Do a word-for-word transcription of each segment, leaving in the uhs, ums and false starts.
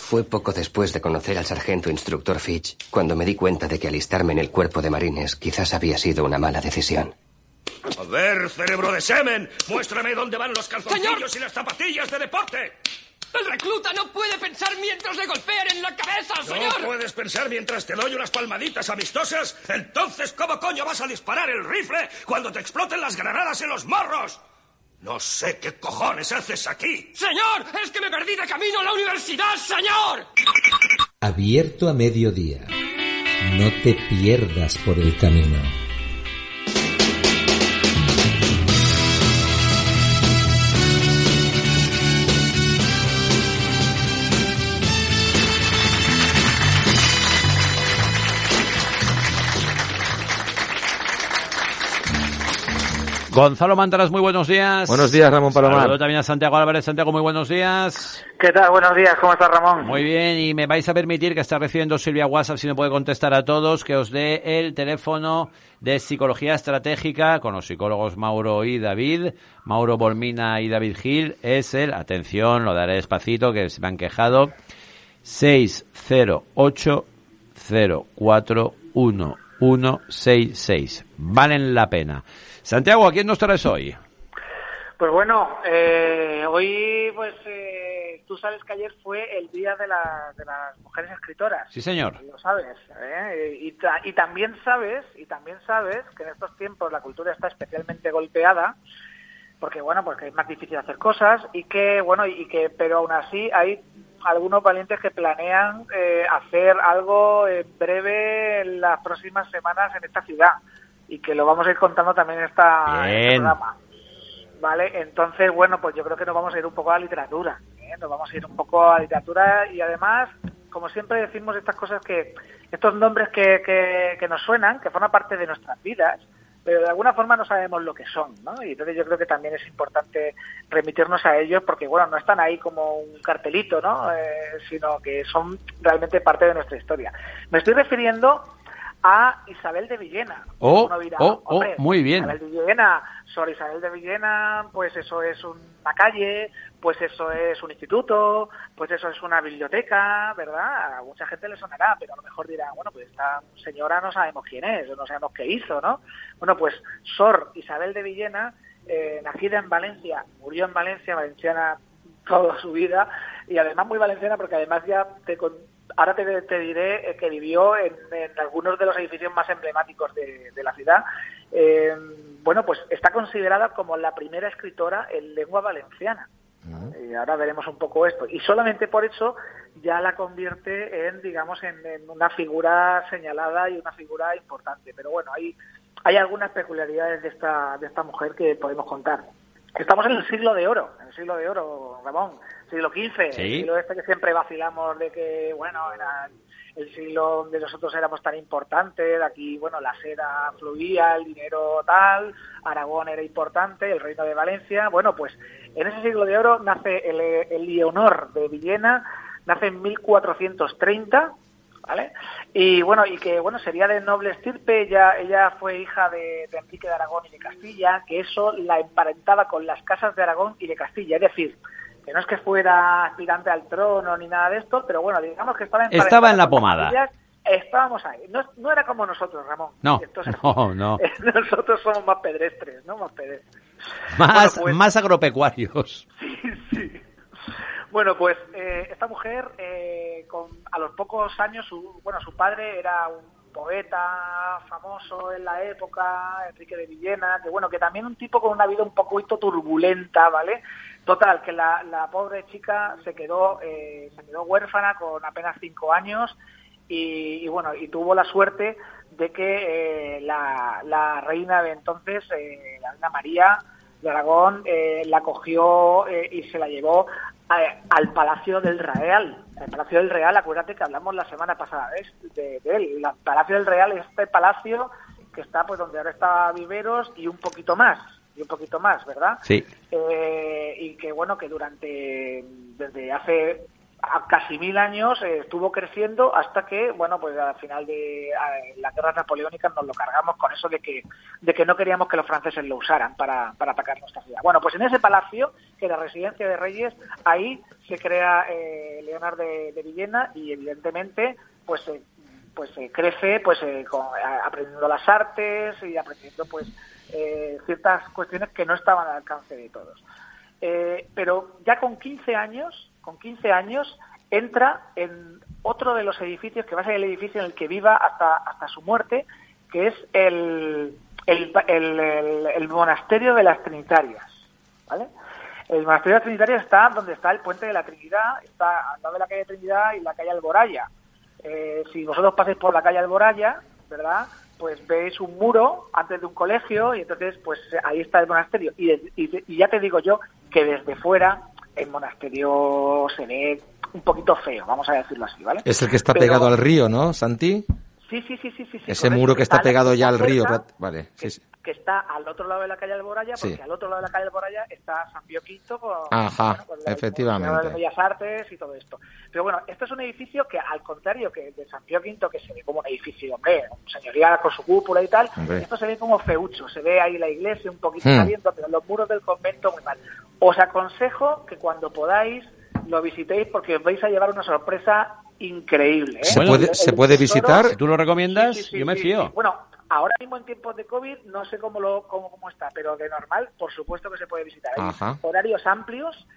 Fue poco después de conocer al sargento instructor Fitch cuando me di cuenta de que alistarme en el cuerpo de marines quizás había sido una mala decisión. A ver, cerebro de semen, muéstrame dónde van los calzoncillos ¡Señor! Y las zapatillas de deporte. El recluta no puede pensar mientras le golpean en la cabeza, señor. ¿No puedes pensar mientras te doy unas palmaditas amistosas? Entonces, ¿cómo coño vas a disparar el rifle cuando te exploten las granadas en los morros? No sé qué cojones haces aquí. ¡Señor! ¡Es que me perdí de camino a la universidad, señor! Abierto a mediodía. No te pierdas por el camino. Gonzalo Mantaras, muy buenos días. Buenos días, Ramón Palomar. Saludo también a Santiago Álvarez. Santiago, muy buenos días. ¿Qué tal? Buenos días, ¿cómo estás, Ramón? Muy bien, y me vais a permitir que está recibiendo Silvia WhatsApp, si no puede contestar a todos, que os dé el teléfono de Psicología Estratégica con los psicólogos Mauro y David, Mauro Bolmina y David Gil. Es el, atención, lo daré despacito, que se me han quejado, seis cero ocho cero cuatro uno uno seis seis. Valen la pena. Santiago, ¿a quién nos traes hoy? Pues bueno, eh, hoy pues eh, tú sabes que ayer fue el día de, la, de las mujeres escritoras. Sí, señor. Lo sabes, ¿eh? y, ta, y también sabes, y también sabes que en estos tiempos la cultura está especialmente golpeada, porque bueno, porque es más difícil hacer cosas y que bueno y que pero aún así hay algunos valientes que planean eh, hacer algo en breve en las próximas semanas en esta ciudad. Y que lo vamos a ir contando también en, esta, en este programa. Vale, entonces, bueno, pues yo creo que nos vamos a ir un poco a la literatura, ¿eh? Nos vamos a ir un poco a la literatura y además, como siempre decimos estas cosas que, estos nombres que, que, que nos suenan, que forman parte de nuestras vidas, pero de alguna forma no sabemos lo que son, ¿no? Y entonces yo creo que también es importante remitirnos a ellos porque, bueno, no están ahí como un cartelito, ¿no? Eh, sino que son realmente parte de nuestra historia. Me estoy refiriendo a Isabel de Villena. Oh, Uno dirá, oh, hombre, oh, muy bien. Isabel de Villena, Sor Isabel de Villena, pues eso es una calle, pues eso es un instituto, pues eso es una biblioteca, ¿verdad? A mucha gente le sonará, pero a lo mejor dirá, bueno, pues esta señora no sabemos quién es, no sabemos qué hizo, ¿no? Bueno, pues Sor Isabel de Villena, eh, nacida en Valencia, murió en Valencia, valenciana toda su vida, y además muy valenciana porque además ya te con Ahora te, te diré que vivió en, en algunos de los edificios más emblemáticos de, de la ciudad. Eh, bueno, pues está considerada como la primera escritora en lengua valenciana. Uh-huh. Y ahora veremos un poco esto. Y solamente por eso ya la convierte en, digamos, en, en una figura señalada y una figura importante. Pero bueno, hay, hay algunas peculiaridades de esta, de esta mujer que podemos contar. Estamos en el siglo de oro, en el siglo de oro, Ramón, siglo quince, ¿Sí? El siglo este que siempre vacilamos de que, bueno, era el siglo donde nosotros éramos tan importantes, aquí, bueno, la seda fluía, el dinero tal, Aragón era importante, el reino de Valencia, bueno, pues en ese siglo de oro nace el, el Leonor de Villena, nace en mil cuatrocientos treinta, ¿vale? Y bueno, y que bueno sería de noble estirpe, ella, ella fue hija de, de Enrique de Aragón y de Castilla, que eso la emparentaba con las casas de Aragón y de Castilla, es decir, que no es que fuera aspirante al trono ni nada de esto, pero bueno, digamos que estaba emparentada. Estaba en la pomada. Familias, estábamos ahí. No, no era como nosotros, Ramón. No, Entonces, no, no. Nosotros somos más pedestres, ¿no? Más pedestres. Más, bueno, pues, más agropecuarios. Sí, sí. Bueno, pues eh, esta mujer, eh, con, a los pocos años, su, bueno, su padre era un poeta famoso en la época, Enrique de Villena, que bueno, que también un tipo con una vida un poquito turbulenta, ¿vale? Total, que la, la pobre chica se quedó, eh, se quedó huérfana con apenas cinco años y, y bueno, y tuvo la suerte de que eh, la, la reina de entonces, eh, la reina María de Aragón, eh, la cogió eh, y se la llevó a, al Palacio del Real. El Palacio del Real, acuérdate que hablamos la semana pasada de, de él. El Palacio del Real es este palacio que está pues donde ahora está Viveros y un poquito más, y un poquito más, ¿verdad? Sí. Eh, y que bueno, que durante, desde hace a casi mil años eh, estuvo creciendo hasta que, bueno, pues al final de a, las guerras napoleónicas nos lo cargamos con eso de que de que no queríamos que los franceses lo usaran para, para atacar nuestra ciudad. Bueno, pues en ese palacio, que era residencia de reyes, ahí se crea eh, Leonardo de, de Villena y evidentemente pues eh, pues eh, crece pues eh, con, a, aprendiendo las artes y aprendiendo pues eh, ciertas cuestiones que no estaban al alcance de todos. Eh, pero ya con quince años con quince años entra en otro de los edificios que va a ser el edificio en el que viva hasta hasta su muerte, que es el el, el, el, el monasterio de las Trinitarias, ¿vale? El monasterio de las Trinitarias está donde está el puente de la Trinidad, está al lado de la calle Trinidad y la calle Alboraya. Eh, si vosotros pasáis por la calle Alboraya, ¿verdad?, pues veis un muro antes de un colegio y entonces pues ahí está el monasterio. Y, y, y ya te digo yo que desde fuera el monasterio se ve un poquito feo, vamos a decirlo así, ¿vale? Es el que está Pero, pegado al río, ¿no, Santi? Sí, sí, sí, sí, sí. Ese muro que está pegado ya al río, vale. Que, Sí, sí. que está al otro lado de la calle Alboraya, porque Sí. al otro lado de la calle Alboraya está San Pío quinto con, Ajá, bueno, con la- efectivamente. con las Bellas Artes y todo esto. Pero bueno, esto es un edificio que, al contrario que de San Pío quinto, que se ve como un edificio, hombre, señorial con su cúpula y tal, Hombre. esto se ve como feucho, se ve ahí la iglesia un poquito Hmm. saliendo, pero los muros del convento muy mal. Os aconsejo que cuando podáis lo visitéis porque os vais a llevar una sorpresa increíble, ¿eh? ¿Se Bueno, puede, El- ¿se el puede tesoro- visitar? Si tú lo recomiendas, Sí, sí, sí, yo me sí, fío. sí. Bueno, ahora mismo en tiempos de COVID no sé cómo lo cómo, cómo está, pero de normal, por supuesto que se puede visitar. Hay Ajá. horarios amplios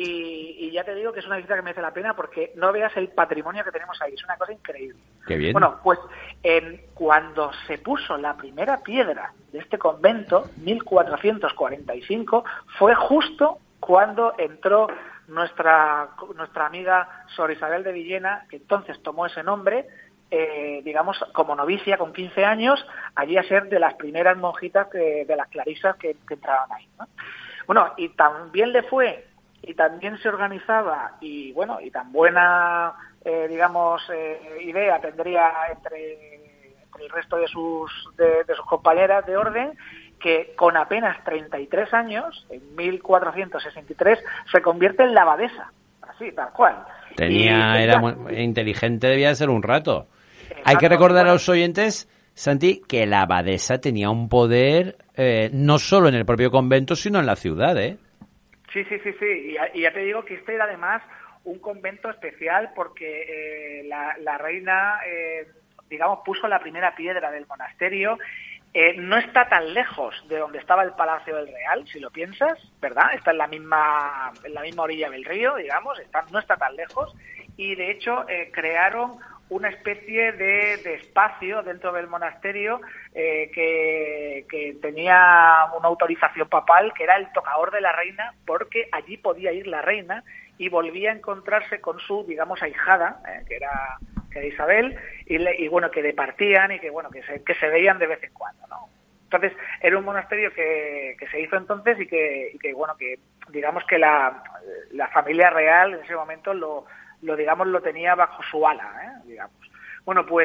y, y ya te digo que es una visita que merece la pena porque no veas el patrimonio que tenemos ahí, es una cosa increíble. Qué bien. Bueno, pues en, cuando se puso la primera piedra de este convento, mil cuatrocientos cuarenta y cinco, fue justo cuando entró nuestra nuestra amiga Sor Isabel de Villena, que entonces tomó ese nombre, eh, digamos, como novicia con quince años, allí a ser de las primeras monjitas que, de las clarisas que, que entraban ahí, ¿no? Bueno, y también le fue, y también se organizaba, y bueno, y tan buena, eh, digamos, eh, idea tendría entre, entre el resto de sus, de, de sus compañeras de orden, que con apenas treinta y tres años, en mil cuatrocientos sesenta y tres, se convierte en la abadesa, así, tal cual. Tenía, Y era ella- muy inteligente, debía de ser un rato. Exacto, Hay que recordar bueno. a los oyentes, Santi, que la abadesa tenía un poder eh, no solo en el propio convento, sino en la ciudad, ¿eh? Sí, sí, sí, sí. Y ya, y ya te digo que este era además un convento especial porque eh, la, la reina, eh, digamos, puso la primera piedra del monasterio. Eh, no está tan lejos de donde estaba el Palacio del Real, si lo piensas, ¿verdad? Está en la misma en la misma orilla del río, digamos, está, no está tan lejos. Y de hecho eh, crearon una especie de, de espacio dentro del monasterio eh, que, que tenía una autorización papal, que era el tocador de la reina, porque allí podía ir la reina y volvía a encontrarse con su, digamos, ahijada, eh, que era que era Isabel, y, le, y bueno, que departían y que bueno que se, que se veían de vez en cuando, ¿no? Entonces era un monasterio que, que se hizo entonces y que, y que bueno que digamos que la, la familia real en ese momento lo lo digamos lo tenía bajo su ala, ¿eh? Digamos. Bueno, pues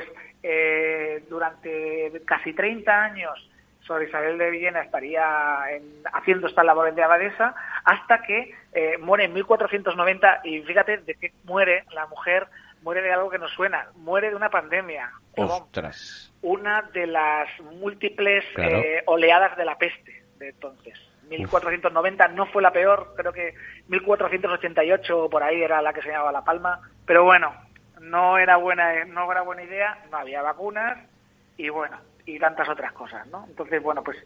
eh, durante casi treinta años Sor Isabel de Villena estaría en, haciendo estas labores de abadesa hasta que eh, muere en mil cuatrocientos noventa, y fíjate de qué muere la mujer, muere de algo que nos suena, muere de una pandemia. Ostras. Una de las múltiples Claro. eh, oleadas de la peste de entonces. mil cuatrocientos noventa no fue la peor, creo que mil cuatrocientos ochenta y ocho por ahí era la que se llamaba La Palma, pero bueno, no era buena, no era buena idea, no había vacunas y bueno, y tantas otras cosas, ¿no? Entonces, bueno, pues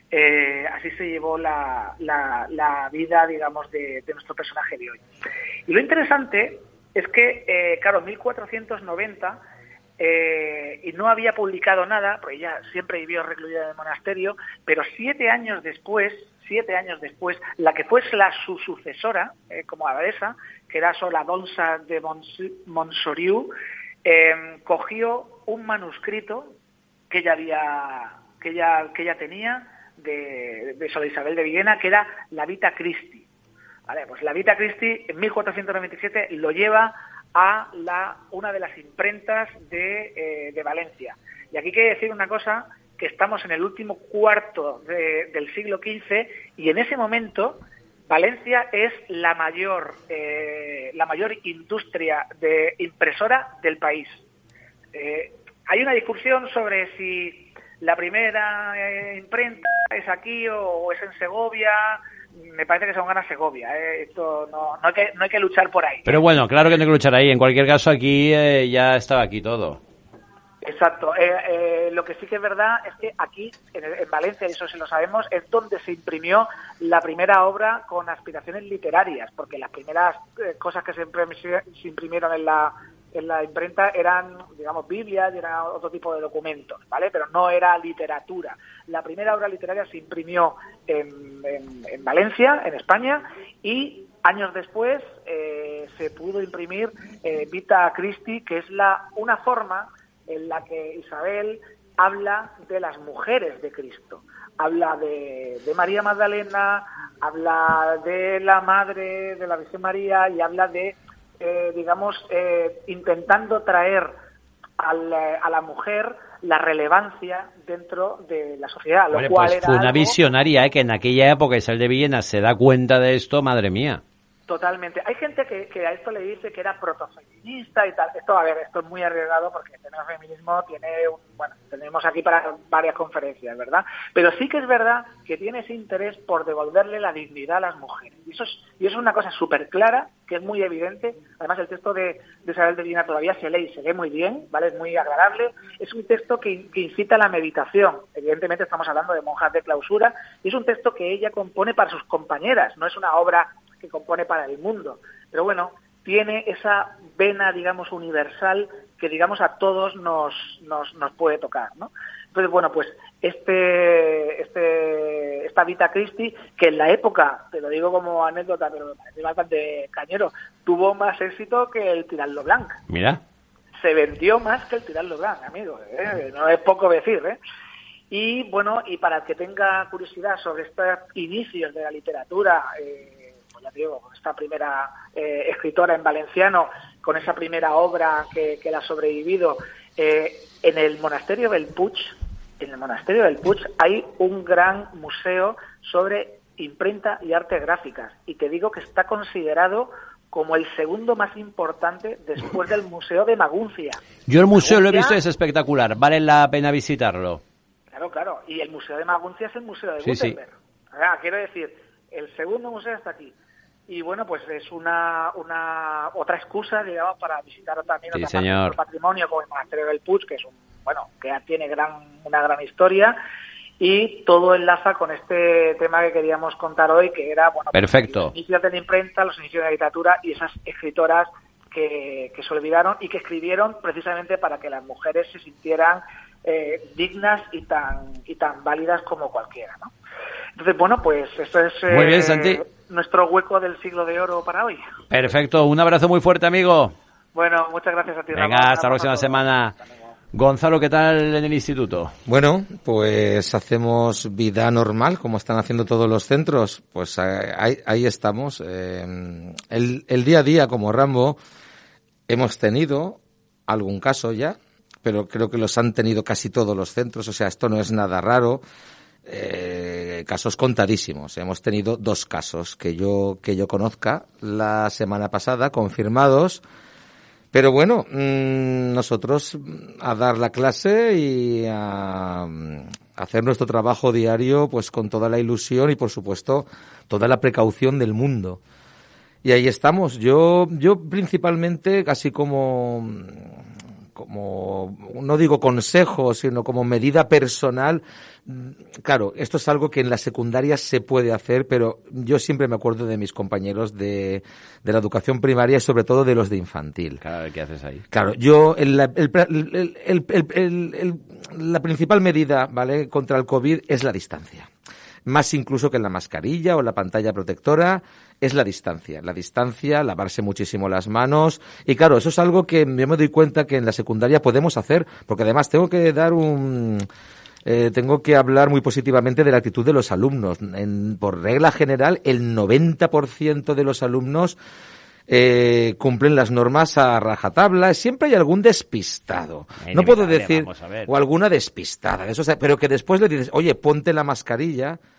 eh, así se llevó la, la, la vida, digamos, de, de nuestro personaje de hoy. Y lo interesante es que, eh, claro, mil cuatrocientos noventa, eh, y no había publicado nada, porque ella siempre vivió recluida en el monasterio, pero siete años después, siete años después, la que fue la su sucesora, eh, como abadesa, que era Sor Adonsa de Montsoriu, eh, cogió un manuscrito que ella había, que ella, que ella tenía de, de Sor Isabel de Villena, que era la Vita Christi. Vale, pues la Vita Christi en mil cuatrocientos noventa y siete lo lleva a la una de las imprentas de, eh, de Valencia. Y aquí quiero decir una cosa, que estamos en el último cuarto de, del siglo quince, y en ese momento Valencia es la mayor, eh, la mayor industria de impresora del país. Eh, hay una discusión sobre si la primera eh, imprenta es aquí o es en Segovia. Me parece que son ganas Segovia. Eh. Esto no, no, hay que, no hay que luchar por ahí. Pero bueno, claro que no hay que luchar ahí. En cualquier caso, aquí eh, ya estaba aquí todo. Exacto. Eh, eh, lo que sí que es verdad es que aquí, en, en Valencia, y eso sí lo sabemos, es donde se imprimió la primera obra con aspiraciones literarias, porque las primeras eh, cosas que se, imprim- se imprimieron en la en la imprenta eran, digamos, Biblias y eran otro tipo de documentos, ¿vale? Pero no era literatura. La primera obra literaria se imprimió en, en, en Valencia, en España, y años después eh, se pudo imprimir eh, Vita Christi, que es la una forma en la que Isabel habla de las mujeres de Cristo. Habla de, de María Magdalena, habla de la Madre de la Virgen María y habla de, eh, digamos, eh, intentando traer al, a la mujer la relevancia dentro de la sociedad. Lo Vale, cual pues era fue una algo... visionaria, ¿eh? Que en aquella época Isabel de Villena se da cuenta de esto, madre mía. Totalmente. Hay gente que, que a esto le dice que era protofeminista y tal. Esto, a ver, esto es muy arriesgado porque el feminismo tiene, un, bueno, tenemos aquí para varias conferencias, ¿verdad? Pero sí que es verdad que tiene ese interés por devolverle la dignidad a las mujeres. Y eso es, y eso es una cosa súper clara, que es muy evidente. Además, el texto de, de Isabel de Villena todavía se lee y se lee muy bien, ¿vale? Es muy agradable. Es un texto que, que incita a la meditación. Evidentemente estamos hablando de monjas de clausura y es un texto que ella compone para sus compañeras. No es una obra que compone para el mundo, pero bueno, tiene esa vena, digamos, universal que, digamos, a todos nos nos, nos puede tocar, ¿no? Entonces, bueno, pues este este esta Vita Christi, que en la época, te lo digo como anécdota, pero me parece bastante cañero, tuvo más éxito que el Tirant lo Blanc. Mira. Se vendió más que el Tirant lo Blanc, amigo, ¿eh? No es poco decir, ¿eh? Y, bueno, y para el que tenga curiosidad sobre estos inicios de la literatura, eh, ya te digo, esta primera eh, escritora en valenciano, con esa primera obra que, que la ha sobrevivido, eh, en el monasterio del Puig, en el monasterio del Puig hay un gran museo sobre imprenta y artes gráficas, y te digo que está considerado como el segundo más importante después del Museo de Maguncia. Yo el museo Maguncia, lo he visto, es espectacular, vale la pena visitarlo. Claro, claro, y el Museo de Maguncia es el Museo de Sí, Gutenberg. Sí. Ahora, quiero decir, el segundo museo está aquí. Y bueno, pues es una una otra excusa, digamos, para visitar también sí, otra señor. parte del patrimonio, como el monasterio del Puig, que es un, bueno, que tiene gran una gran historia, y todo enlaza con este tema que queríamos contar hoy, que era, bueno, perfecto, los inicios de la imprenta, los inicios de la literatura y esas escritoras que, que se olvidaron y que escribieron precisamente para que las mujeres se sintieran eh, dignas y tan y tan válidas como cualquiera, ¿no? Entonces, bueno, pues esto es eh, muy bien, Santi, nuestro hueco del siglo de oro para hoy. Perfecto, un abrazo muy fuerte, amigo. Bueno, muchas gracias a ti, Ramón. Venga, hasta la próxima semana. Gonzalo, ¿qué tal en el instituto? Bueno, pues hacemos vida normal, como están haciendo todos los centros. Pues ahí, ahí estamos. Eh, el, el día a día, como Rambo, hemos tenido algún caso ya, pero creo que los han tenido casi todos los centros. O sea, esto no es nada raro. Eh, casos contadísimos. Hemos tenido dos casos que yo que yo conozca la semana pasada confirmados, pero bueno, mmm, nosotros a dar la clase y a, a hacer nuestro trabajo diario, pues con toda la ilusión y por supuesto toda la precaución del mundo. Y ahí estamos. Yo yo principalmente casi como como, no digo consejo, sino como medida personal. Claro, esto es algo que en la secundaria se puede hacer, pero yo siempre me acuerdo de mis compañeros de, de la educación primaria y sobre todo de los de infantil. Claro, ¿qué haces ahí? Claro, yo, el, el, el, el, el, el, el, la principal medida, ¿vale?, contra el COVID es la distancia. Más incluso que en la mascarilla o la pantalla protectora, es la distancia. La distancia, lavarse muchísimo las manos. Y claro, eso es algo que yo me doy cuenta que en la secundaria podemos hacer, porque además tengo que dar un... Eh, tengo que hablar muy positivamente de la actitud de los alumnos. En, por regla general, el noventa por ciento de los alumnos eh, cumplen las normas a rajatabla. Siempre hay algún despistado. No puedo decir, o alguna despistada, eso, pero que después le dices, oye, ponte la mascarilla,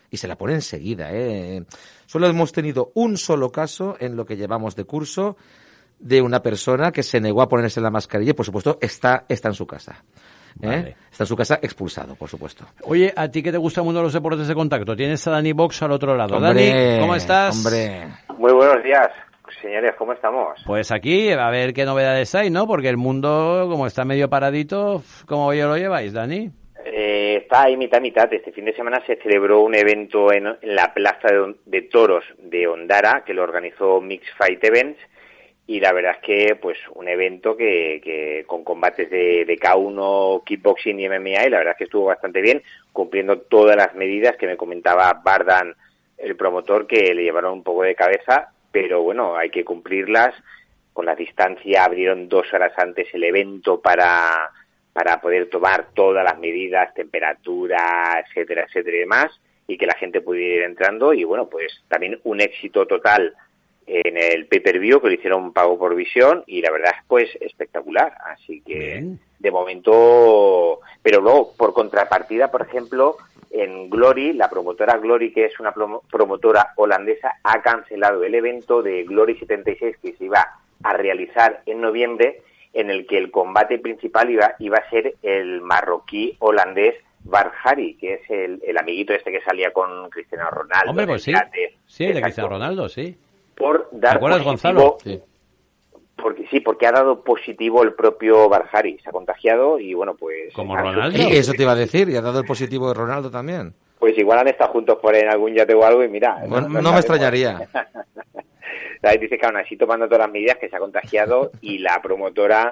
y se la pone enseguida, ¿eh? Solo hemos tenido un solo caso en lo que llevamos de curso de una persona que se negó a ponerse la mascarilla y, por supuesto, está, está en su casa. ¿Eh? Vale. Está en su casa expulsado, por supuesto. Oye, ¿a ti que te gusta el mundo de los deportes de contacto? Tienes a Dani Box al otro lado. Hombre, Dani, ¿cómo estás? Hombre. Muy buenos días, señores, ¿cómo estamos? Pues aquí, a ver qué novedades hay, ¿no? Porque el mundo, como está medio paradito, ¿cómo lo lleváis, Dani? Eh, está ahí mitad mitad. Este fin de semana se celebró un evento en, en la Plaza de, de Toros de Ondara, que lo organizó Mixed Fight Events, y la verdad es que pues un evento que, que con combates de, de K uno, kickboxing y M M A, y la verdad es que estuvo bastante bien, cumpliendo todas las medidas que me comentaba Bardan, el promotor, que le llevaron un poco de cabeza, pero bueno, hay que cumplirlas. Con la distancia abrieron dos horas antes el evento para, para poder tomar todas las medidas, temperatura, etcétera, etcétera y demás, y que la gente pudiera ir entrando, y bueno, pues también un éxito total en el pay-per-view, que lo hicieron pago por visión, y la verdad es pues espectacular, así que bien. De momento, pero luego por contrapartida, por ejemplo, en Glory, la promotora Glory, que es una promotora holandesa, ha cancelado el evento de Glory setenta y seis que se iba a realizar en noviembre, en el que el combate principal iba, iba a ser el marroquí holandés Barhari, que es el, el amiguito este que salía con Cristiano Ronaldo. Hombre, pues sí, Pilates. sí, el de Cristiano Ronaldo, sí. Por dar ¿te acuerdas, positivo, Gonzalo? Sí. Porque sí, porque ha dado positivo el propio Barhari, se ha contagiado y bueno, pues... ¿Como Ronaldo? Sí, eso te iba a decir, y ha dado el positivo de Ronaldo también. Pues igual han estado juntos por en algún yate o algo y mira... Bueno, no, no me extrañaría. ¿Sabes? Dice que aún así tomando todas las medidas, que se ha contagiado y la promotora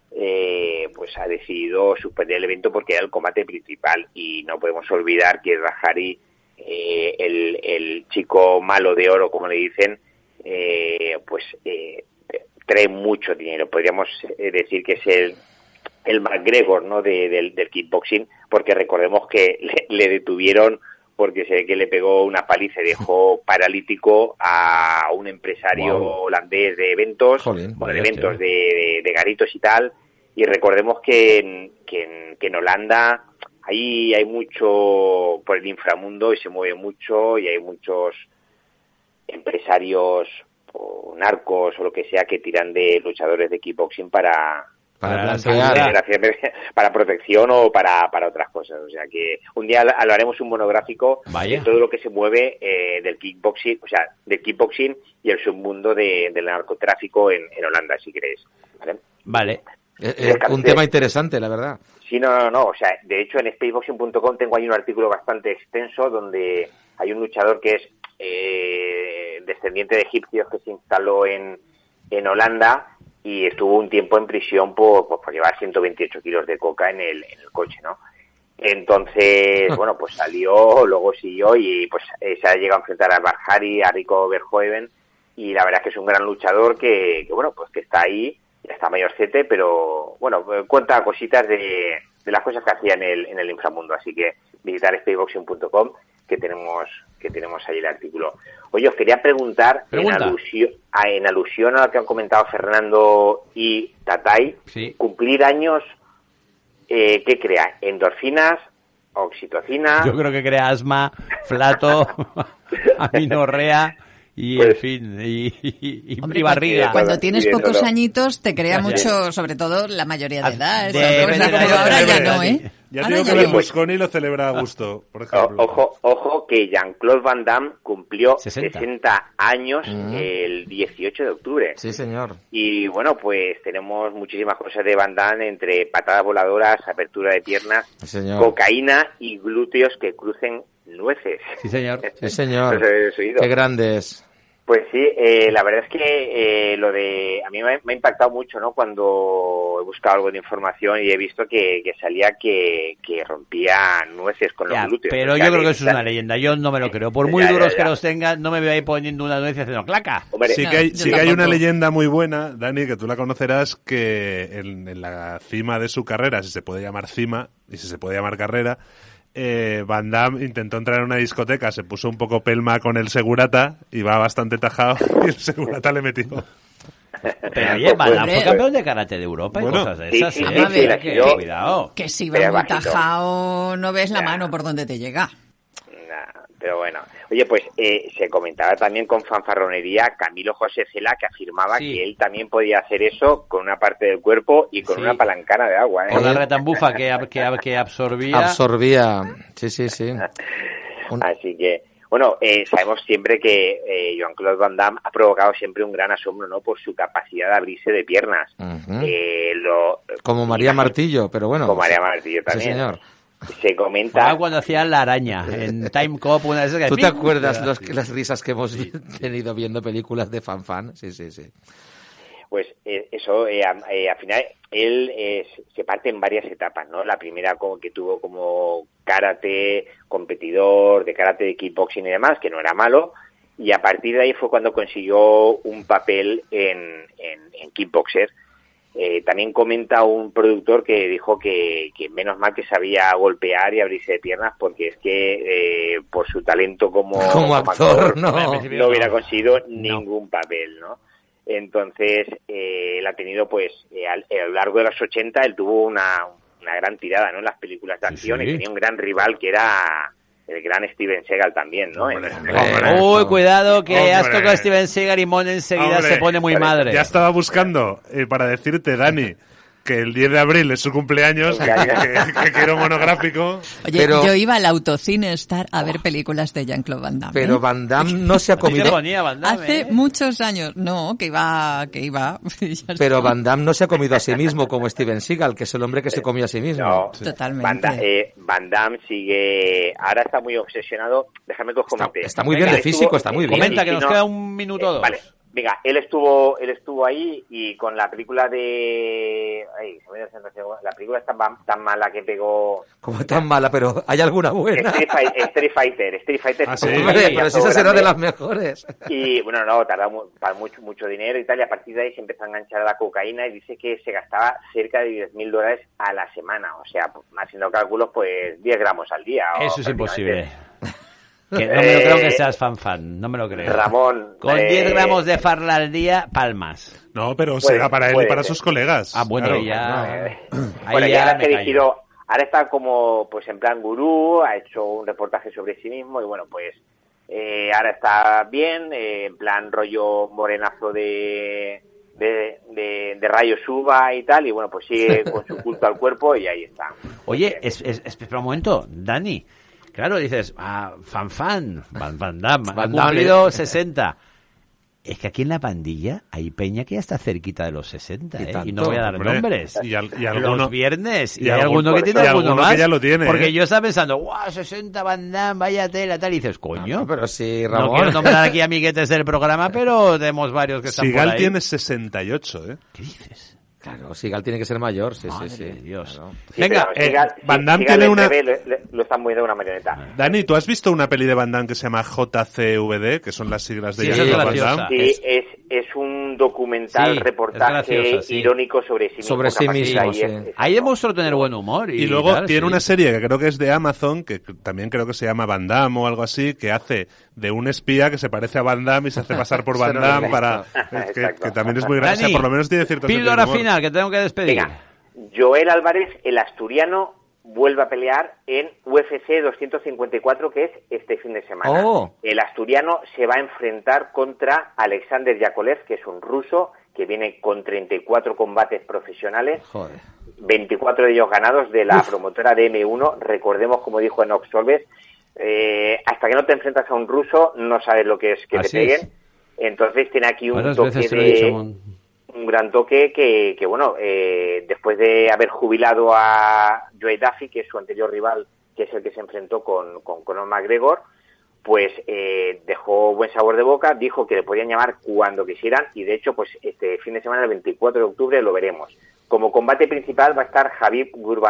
eh, pues ha decidido suspender el evento porque era el combate principal, y no podemos olvidar que Barhari, eh, el, el chico malo de oro, como le dicen, eh, pues eh, trae mucho dinero. Podríamos decir que es el, el McGregor, ¿no?, de, del, del kickboxing, porque recordemos que le, le detuvieron porque se ve que le pegó una paliza y dejó paralítico a un empresario wow. holandés de eventos, Jolín, o de eventos de, de, de garitos y tal. Y recordemos que en, que en, que en Holanda ahí hay mucho por el inframundo y se mueve mucho, y hay muchos empresarios o narcos o lo que sea que tiran de luchadores de kickboxing para para, para, para protección o para, para otras cosas. O sea que un día lo haremos un monográfico Vaya. de todo lo que se mueve eh, del kickboxing, o sea, del kickboxing y el submundo de, del narcotráfico en, en Holanda, si queréis. Vale. Vale. Eh, eh, un tema interesante, la verdad. Sí, no, no, no. O sea, de hecho en spaceboxing punto com tengo ahí un artículo bastante extenso donde hay un luchador que es eh, descendiente de egipcios que se instaló en, en Holanda y estuvo un tiempo en prisión por, por, por llevar ciento veintiocho kilos de coca en el, en el coche, ¿no? Entonces, bueno, pues salió, luego siguió y pues eh, se ha llegado a enfrentar a Barhari, a Rico Verhoeven, y la verdad es que es un gran luchador que, que bueno, pues que está ahí, ya está mayorcete, pero bueno, cuenta cositas de, de las cosas que hacía en el, en el inframundo, así que visitar spaceboxing punto com, que tenemos que tenemos ahí el artículo. Oye, os quería preguntar, en alusión, a, en alusión a lo que han comentado Fernando y Tatay, sí. cumplir años, eh, ¿qué crea? ¿Endorfinas? ¿Oxitocina? Yo creo que crea asma, flato, aminorrea... Y, pues, en fin, y, y, hombre, y barriga. Cuando tienes pocos añitos te crea mucho, sobre todo la mayoría de edad. De, de, cosa, de, pero ahora ya no, ¿eh? Ya ahora digo ya que el Mosconi lo celebra a gusto, por ejemplo. Ojo, ojo que Jean-Claude Van Damme cumplió sesenta, sesenta años mm. el dieciocho de octubre. Sí, señor. Y bueno, pues tenemos muchísimas cosas de Van Damme, entre patadas voladoras, apertura de piernas, sí, cocaína y glúteos que crucen nueces. Sí, señor. Sí, señor. Qué grandes. Pues sí, eh, la verdad es que eh, lo de a mí me ha, me ha impactado mucho, ¿no? Cuando he buscado algo de información y he visto que, que salía que, que rompía nueces con ya, los glúteos. Pero o sea, yo creo que eso es una leyenda, yo no me lo creo. Por muy ya, duros ya, ya. que los tengan, no me voy a ir poniendo una nuez y haciendo claca. Hombre, sí que hay, no, sí que hay una leyenda muy buena, Dani, que tú la conocerás, que en, en la cima de su carrera, si se puede llamar cima y si se puede llamar carrera, Eh, Van Damme intentó entrar en una discoteca, se puso un poco pelma con el segurata, iba bastante tajado y el segurata le metió. Pero oye, Van Damme fue campeón de karate de Europa y bueno, cosas de esas. Sí, sí, ¿eh? sí, sí, sí, que, yo, cuidado. Que si va muy tajado no ves la mano por donde te llega. Nah, pero bueno. Oye, pues eh, se comentaba también con fanfarronería Camilo José Cela, que afirmaba sí. que él también podía hacer eso con una parte del cuerpo y con sí. una palancana de agua. ¿eh? Con la retambufa que, que, que absorbía. Absorbía, sí, sí, sí. Un... Así que, bueno, eh, sabemos siempre que eh, Jean-Claude Van Damme ha provocado siempre un gran asombro, ¿no? Por su capacidad de abrirse de piernas. Uh-huh. eh, lo, como María Martillo, pero bueno. Como María Martillo también. Sí, señor. Se comenta... Fue cuando hacía la araña en Time Cop, una de esas que... ¿Tú te acuerdas los, las risas que hemos tenido viendo películas de Fan Fan? Sí, sí, sí. Pues eh, eso, eh, eh, al final, él eh, se parte en varias etapas, ¿no? La primera como que tuvo como karate, competidor de karate, de kickboxing y demás, que no era malo, y a partir de ahí fue cuando consiguió un papel en, en, en kickboxer. Eh, también comenta un productor que dijo que, que menos mal que sabía golpear y abrirse de piernas, porque es que eh, por su talento como, como, como actor, actor no. no hubiera conseguido no. ningún papel, ¿no? Entonces, eh, él ha tenido, pues, eh, a, a lo largo de los ochenta, él tuvo una, una gran tirada, ¿no? En las películas de acción, sí, sí. Y tenía un gran rival que era el gran Steven Seagal también, ¿no? Hombre, hombre, Uy, cuidado, que hombre. has tocado a Steven Seagal y Mon enseguida hombre. se pone muy madre. Ya estaba buscando eh, para decirte, Dani, que el diez de abril es su cumpleaños, que, que, que quiero monográfico. Oye, pero, yo iba al Autocine Star a ver películas de Jean-Claude Van Damme. Pero Van Damme no se ha comido... Van Damme, Hace ¿eh? muchos años, no, que iba... que iba. Pero Van Damme no se ha comido a sí mismo como Steven Seagal, que es el hombre que se comió a sí mismo. No, sí. Totalmente. Van, da, eh, Van Damme sigue... Ahora está muy obsesionado. Déjame que os comente. Está, está muy bien de físico, estuvo, está muy bien. Comenta, que nos queda un minuto o dos. Vale. Venga, él estuvo, él estuvo ahí y con la película de, ay, se me da sensación, la película es tan, tan mala que pegó. Como tan mala, pero hay alguna buena. Street Fighter, Street Fighter, Street Fighter. Ah, sí, hombre, pero si esa será de las mejores. Y bueno, no, tardó para mucho, mucho dinero y tal, y a partir de ahí se empezó a enganchar a la cocaína y dice que se gastaba cerca de diez mil dólares a la semana, o sea, haciendo cálculos, pues diez gramos al día. Eso es imposible. Que no me lo creo que seas fan fan, no me lo creo. Ramón. Con eh... diez gramos de farla al día, palmas. No, pero puede, será para él y para ser. sus colegas. Ah, bueno, claro, ya... No. Ahí bueno, ya ahora se dirigido, ahora está como, pues en plan gurú, ha hecho un reportaje sobre sí mismo y bueno, pues eh, ahora está bien, eh, en plan rollo morenazo de... De, de, de Rayo Suba y tal, y bueno, pues sigue con su culto al cuerpo y ahí está. Oye, es, es, espera un momento, Dani. Claro, dices, ah, fan fan, Van, Van Damme, ha cumplido sesenta. Es que aquí en la pandilla hay peña que ya está cerquita de los sesenta, ¿eh? Y, y no voy a dar hombre, nombres. Y, al, y alguno, los viernes. Y, y hay alguno que tiene y alguno, alguno más. Que ya lo tiene, porque ¿eh? yo estaba pensando, guau, sesenta Van Damme, vaya tela, tal. Y dices, coño. No, pero sí, Ramón. No quiero nombrar aquí amiguetes del programa, pero tenemos varios que están Seagal por ahí. tiene sesenta y ocho, ¿eh? ¿Qué dices? Claro, Seagal tiene que ser mayor, sí, Madre sí, sí. Dios. Claro. Sí, venga, eh, Seagal, Van Damme Seagal tiene una... Bebé, lo, lo están moviendo una marioneta. Dani, ¿tú has visto una peli de Van Damme que se llama J C V D, que son las siglas de sí, Jean-Claude Van Damme? Sí, es, es un documental, sí, reportaje sí. irónico sobre sí mismo. Sobre sí mismo, ahí, sí. es, es, ahí demostró tener buen humor. Y, y luego tal, tiene sí. una serie que creo que es de Amazon, que también creo que se llama Van Damme o algo así, que hace de un espía que se parece a Van Damme y se hace pasar por Van Damme para... que, que también es muy grande, Dani, o sea, por lo menos tiene cierto sentido de píldora humor. final, que tengo que despedir. Venga, Joel Álvarez, el asturiano, vuelve a pelear en U F C doscientos cincuenta y cuatro, que es este fin de semana. Oh. El asturiano se va a enfrentar contra Alexander Yakovlev, que es un ruso que viene con treinta y cuatro combates profesionales. Joder. veinticuatro de ellos ganados de la Uf. promotora de M uno. Recordemos, como dijo Enox Solves, eh, hasta que no te enfrentas a un ruso no sabes lo que es que Así te peguen. Es. Entonces tiene aquí un Varias toque veces te lo he dicho, de... Mon. Un gran toque que, que bueno, eh, después de haber jubilado a Joe Duffy, que es su anterior rival, que es el que se enfrentó con, con Conor McGregor, pues eh, dejó buen sabor de boca, dijo que le podían llamar cuando quisieran y de hecho pues este fin de semana, el veinticuatro de octubre, lo veremos. Como combate principal va a estar Khabib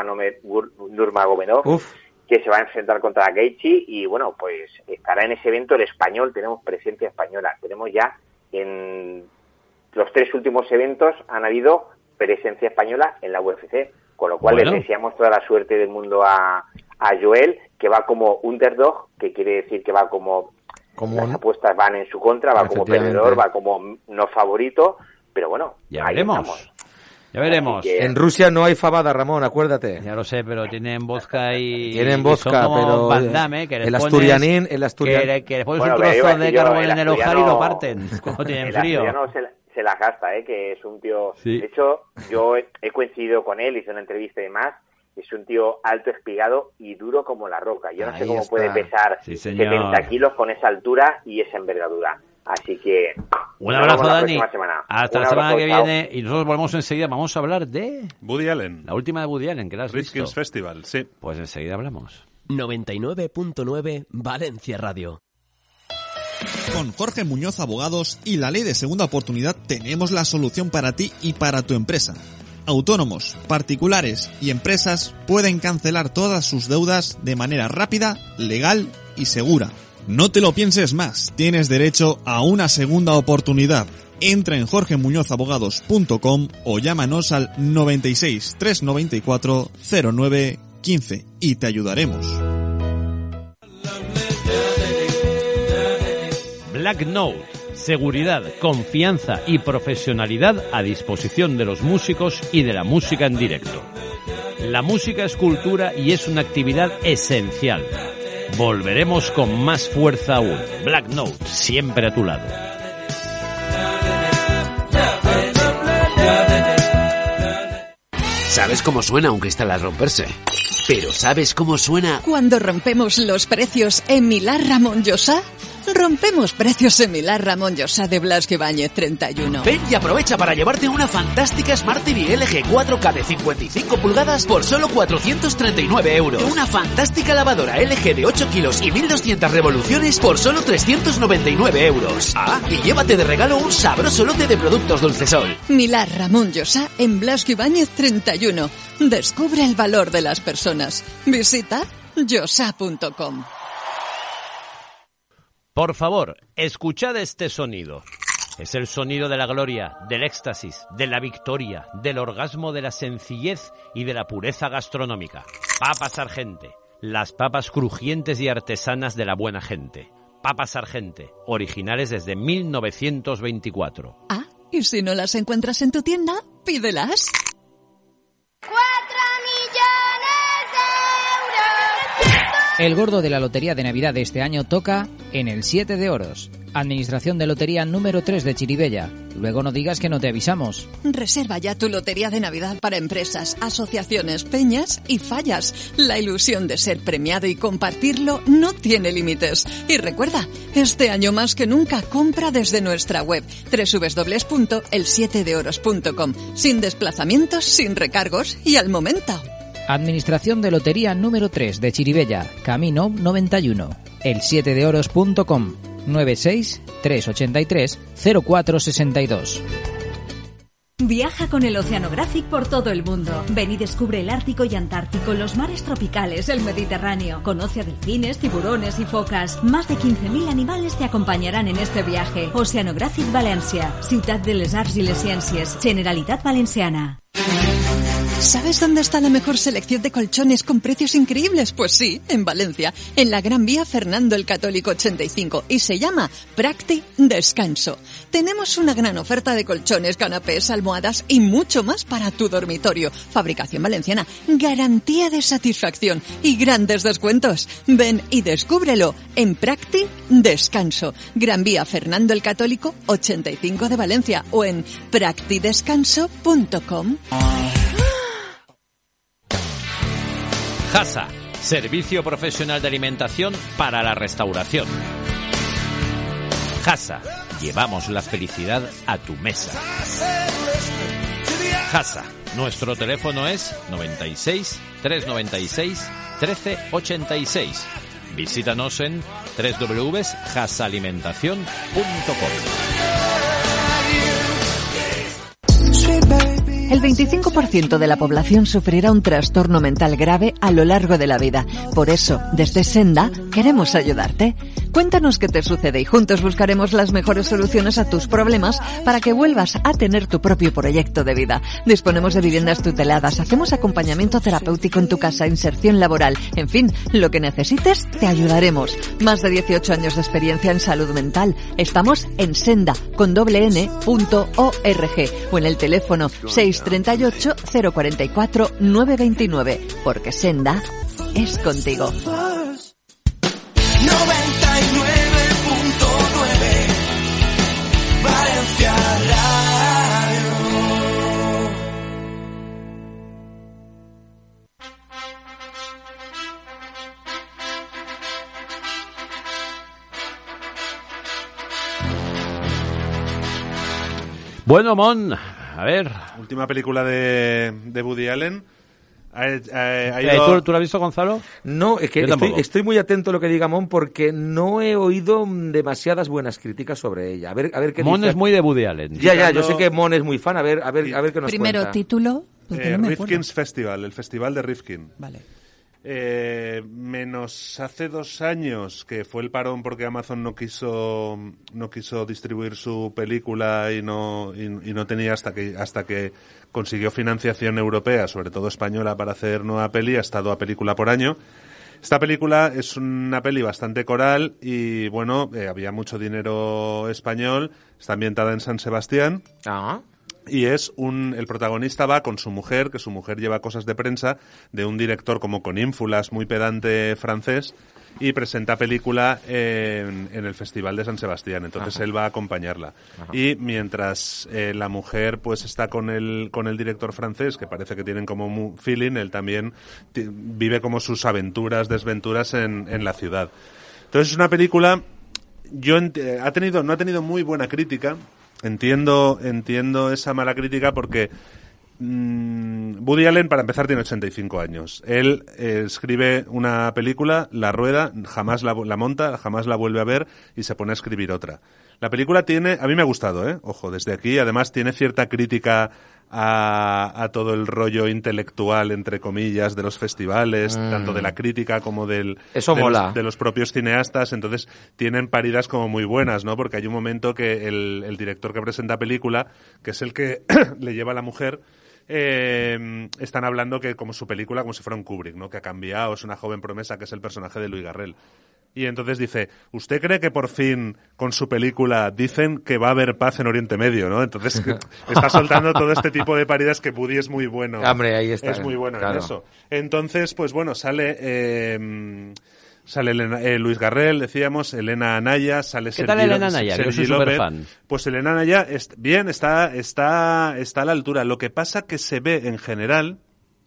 Nurmagomedov, que se va a enfrentar contra Gaethje y bueno, pues estará en ese evento el español, tenemos presencia española, tenemos ya en... Los tres últimos eventos han habido presencia española en la U F C, con lo cual bueno. le deseamos toda la suerte del mundo a, a Joel, que va como underdog, que quiere decir que va como, como las un... apuestas van en su contra, va como perdedor, va como no favorito, pero bueno, ya ahí veremos. estamos. Ya veremos. Que... En Rusia no hay fabada, Ramón, acuérdate. Ya lo sé, pero tienen vodka y... Tienen vodka, pero... Van Damme, que les el pones, asturianín, el asturianín... Que, que les pones bueno, un trozo de yo, carbón el en el ojal y lo parten el cuando tienen frío. El asturiano se, se la gasta, ¿eh? Que es un tío... Sí. De hecho, yo he, he coincidido con él, hice una entrevista y demás. Es un tío alto, espigado y duro como la roca. Yo no Ahí sé cómo está. puede pesar Sí, señor. setenta kilos con esa altura y esa envergadura. Así que... Un nos abrazo, vemos la Dani. próxima semana. Hasta Un la semana abrazo, que chao. viene. Y nosotros volvemos enseguida. Vamos a hablar de... Woody Allen. La última de Woody Allen, que la has visto. Rifkin's Festival, sí. Pues enseguida hablamos. noventa y nueve punto nueve Valencia Radio. Con Jorge Muñoz Abogados y la Ley de Segunda Oportunidad tenemos la solución para ti y para tu empresa. Autónomos, particulares y empresas pueden cancelar todas sus deudas de manera rápida, legal y segura. No te lo pienses más, tienes derecho a una segunda oportunidad. Entra en jorge muñoz abogados punto com o llámanos al noventa y seis, trescientos noventa y cuatro, cero nueve quince y te ayudaremos. Black Note. Seguridad, confianza y profesionalidad a disposición de los músicos y de la música en directo. La música es cultura y es una actividad esencial. Volveremos con más fuerza aún. Black Note, siempre a tu lado. ¿Sabes cómo suena un cristal al romperse? Pero ¿sabes cómo suena? Cuando rompemos los precios en Milá Ramón Llosa, rompemos precios en Milá Ramón Llosa de Blasco Ibáñez treinta y uno. Ven y aprovecha para llevarte una fantástica Smart T V L G cuatro K de cincuenta y cinco pulgadas por solo cuatrocientos treinta y nueve euros. Una fantástica lavadora L G de ocho kilos y mil doscientas revoluciones por solo trescientos noventa y nueve euros. Ah, y llévate de regalo un sabroso lote de productos Dulcesol. Milá Ramón Llosa en Blasco Ibáñez treinta y uno. Descubre el valor de las personas. Visita llosa punto com. Por favor, escuchad este sonido. Es el sonido de la gloria, del éxtasis, de la victoria, del orgasmo, de la sencillez y de la pureza gastronómica. Papas Argente, las papas crujientes y artesanas de la buena gente. Papas Argente, originales desde mil novecientos veinticuatro. Ah, y si no las encuentras en tu tienda, pídelas. El gordo de la Lotería de Navidad de este año toca en el siete de oros. Administración de Lotería número tres de Chirivella. Luego no digas que no te avisamos. Reserva ya tu Lotería de Navidad para empresas, asociaciones, peñas y fallas. La ilusión de ser premiado y compartirlo no tiene límites. Y recuerda, este año más que nunca compra desde nuestra web doble u doble u doble u punto el siete de oros punto com. Sin desplazamientos, sin recargos y al momento. Administración de Lotería número tres de Chirivella, Camino noventa y uno, el siete de oros punto com, nueve seis, tres ocho tres, cero cuatro seis dos. Viaja con el Oceanographic por todo el mundo. Ven y descubre el Ártico y Antártico, los mares tropicales, el Mediterráneo. Conoce a delfines, tiburones y focas. Más de quince mil animales te acompañarán en este viaje. Oceanographic Valencia, Ciutat de les Arts i les Ciències, Generalitat Valenciana. ¿Sabes dónde está la mejor selección de colchones con precios increíbles? Pues sí, en Valencia, en la Gran Vía Fernando el Católico ochenta y cinco, y se llama Practi Descanso. Tenemos una gran oferta de colchones, canapés, almohadas y mucho más para tu dormitorio. Fabricación valenciana, garantía de satisfacción y grandes descuentos. Ven y descúbrelo en Practi Descanso, Gran Vía Fernando el Católico ochenta y cinco de Valencia, o en practi descanso punto com. Jasa, servicio profesional de alimentación para la restauración. Jasa, llevamos la felicidad a tu mesa. Jasa, nuestro teléfono es noventa y seis, trescientos noventa y seis, trece ochenta y seis. Visítanos en doble u doble u doble u punto jasa alimentación punto com. El veinticinco por ciento de la población sufrirá un trastorno mental grave a lo largo de la vida. Por eso, desde Senda, queremos ayudarte. Cuéntanos qué te sucede y juntos buscaremos las mejores soluciones a tus problemas para que vuelvas a tener tu propio proyecto de vida. Disponemos de viviendas tuteladas, hacemos acompañamiento terapéutico en tu casa, inserción laboral, en fin, lo que necesites te ayudaremos. Más de dieciocho años de experiencia en salud mental. Estamos en senda con doble n punto org o en el teléfono seis tres ocho cero cuatro cuatro nueve dos nueve, porque Senda es contigo. noventa y nueve punto nueve Valencia Radio. Bueno, Mon, a ver. Última película de, de Woody Allen. Ha, ha, ha ido... ¿Tú, ¿Tú lo has visto, Gonzalo? No, es que estoy, estoy muy atento a lo que diga Mon porque no he oído demasiadas buenas críticas sobre ella. A ver, a ver qué Mon dice. es muy de Woody Allen. Ya, ya, yo sé que Mon es muy fan. A ver, a ver, a ver qué nos Primero, cuenta. título. Eh, no me Rifkin's Festival, el festival de Rifkin. Vale. Eh, menos hace dos años que fue el parón porque Amazon no quiso no quiso distribuir su película y no y, y no tenía hasta que hasta que consiguió financiación europea, sobre todo española, para hacer nueva peli. Ha estado a película por año. Esta película es una peli bastante coral y bueno, eh, había mucho dinero español. Está ambientada en San Sebastián. Ah. Y es un, el protagonista va con su mujer, que su mujer lleva cosas de prensa, de un director como con ínfulas, muy pedante francés, y presenta película en, en el Festival de San Sebastián. Entonces Ajá. él va a acompañarla. Ajá. Y mientras eh, la mujer pues está con el, con el director francés, que parece que tienen como feeling, él también t- vive como sus aventuras, desventuras en, en la ciudad. Entonces es una película, yo ent- ha tenido, no ha tenido muy buena crítica. Entiendo, entiendo esa mala crítica porque mmm, Woody Allen, para empezar, tiene ochenta y cinco años. Él eh, escribe una película, la rueda, jamás la, la monta, jamás la vuelve a ver y se pone a escribir otra. La película tiene, a mí me ha gustado, ¿eh? Ojo, desde aquí, además tiene cierta crítica a, a todo el rollo intelectual, entre comillas, de los festivales, mm. tanto de la crítica como del Eso de, mola. Los, de los propios cineastas. Entonces tienen paridas como muy buenas, ¿no? Porque hay un momento que el, el director que presenta película, que es el que le lleva a la mujer, eh, están hablando que como su película, como si fuera un Kubrick, ¿no? Que ha cambiado, es una joven promesa, que es el personaje de Louis Garrel. Y entonces dice, ¿usted cree que por fin con su película dicen que va a haber paz en Oriente Medio, no? Entonces está soltando todo este tipo de paridas que Woody es muy bueno. Hombre, ahí está. Es muy bueno claro. en eso. Entonces, pues bueno, sale... Eh, Sale Elena, eh, Luis Garrel, decíamos, Elena Anaya, sale ¿Qué tal Elena Anaya? Yo soy súper fan. Pues Elena Anaya, es, bien, está, está, está a la altura. Lo que pasa que se ve en general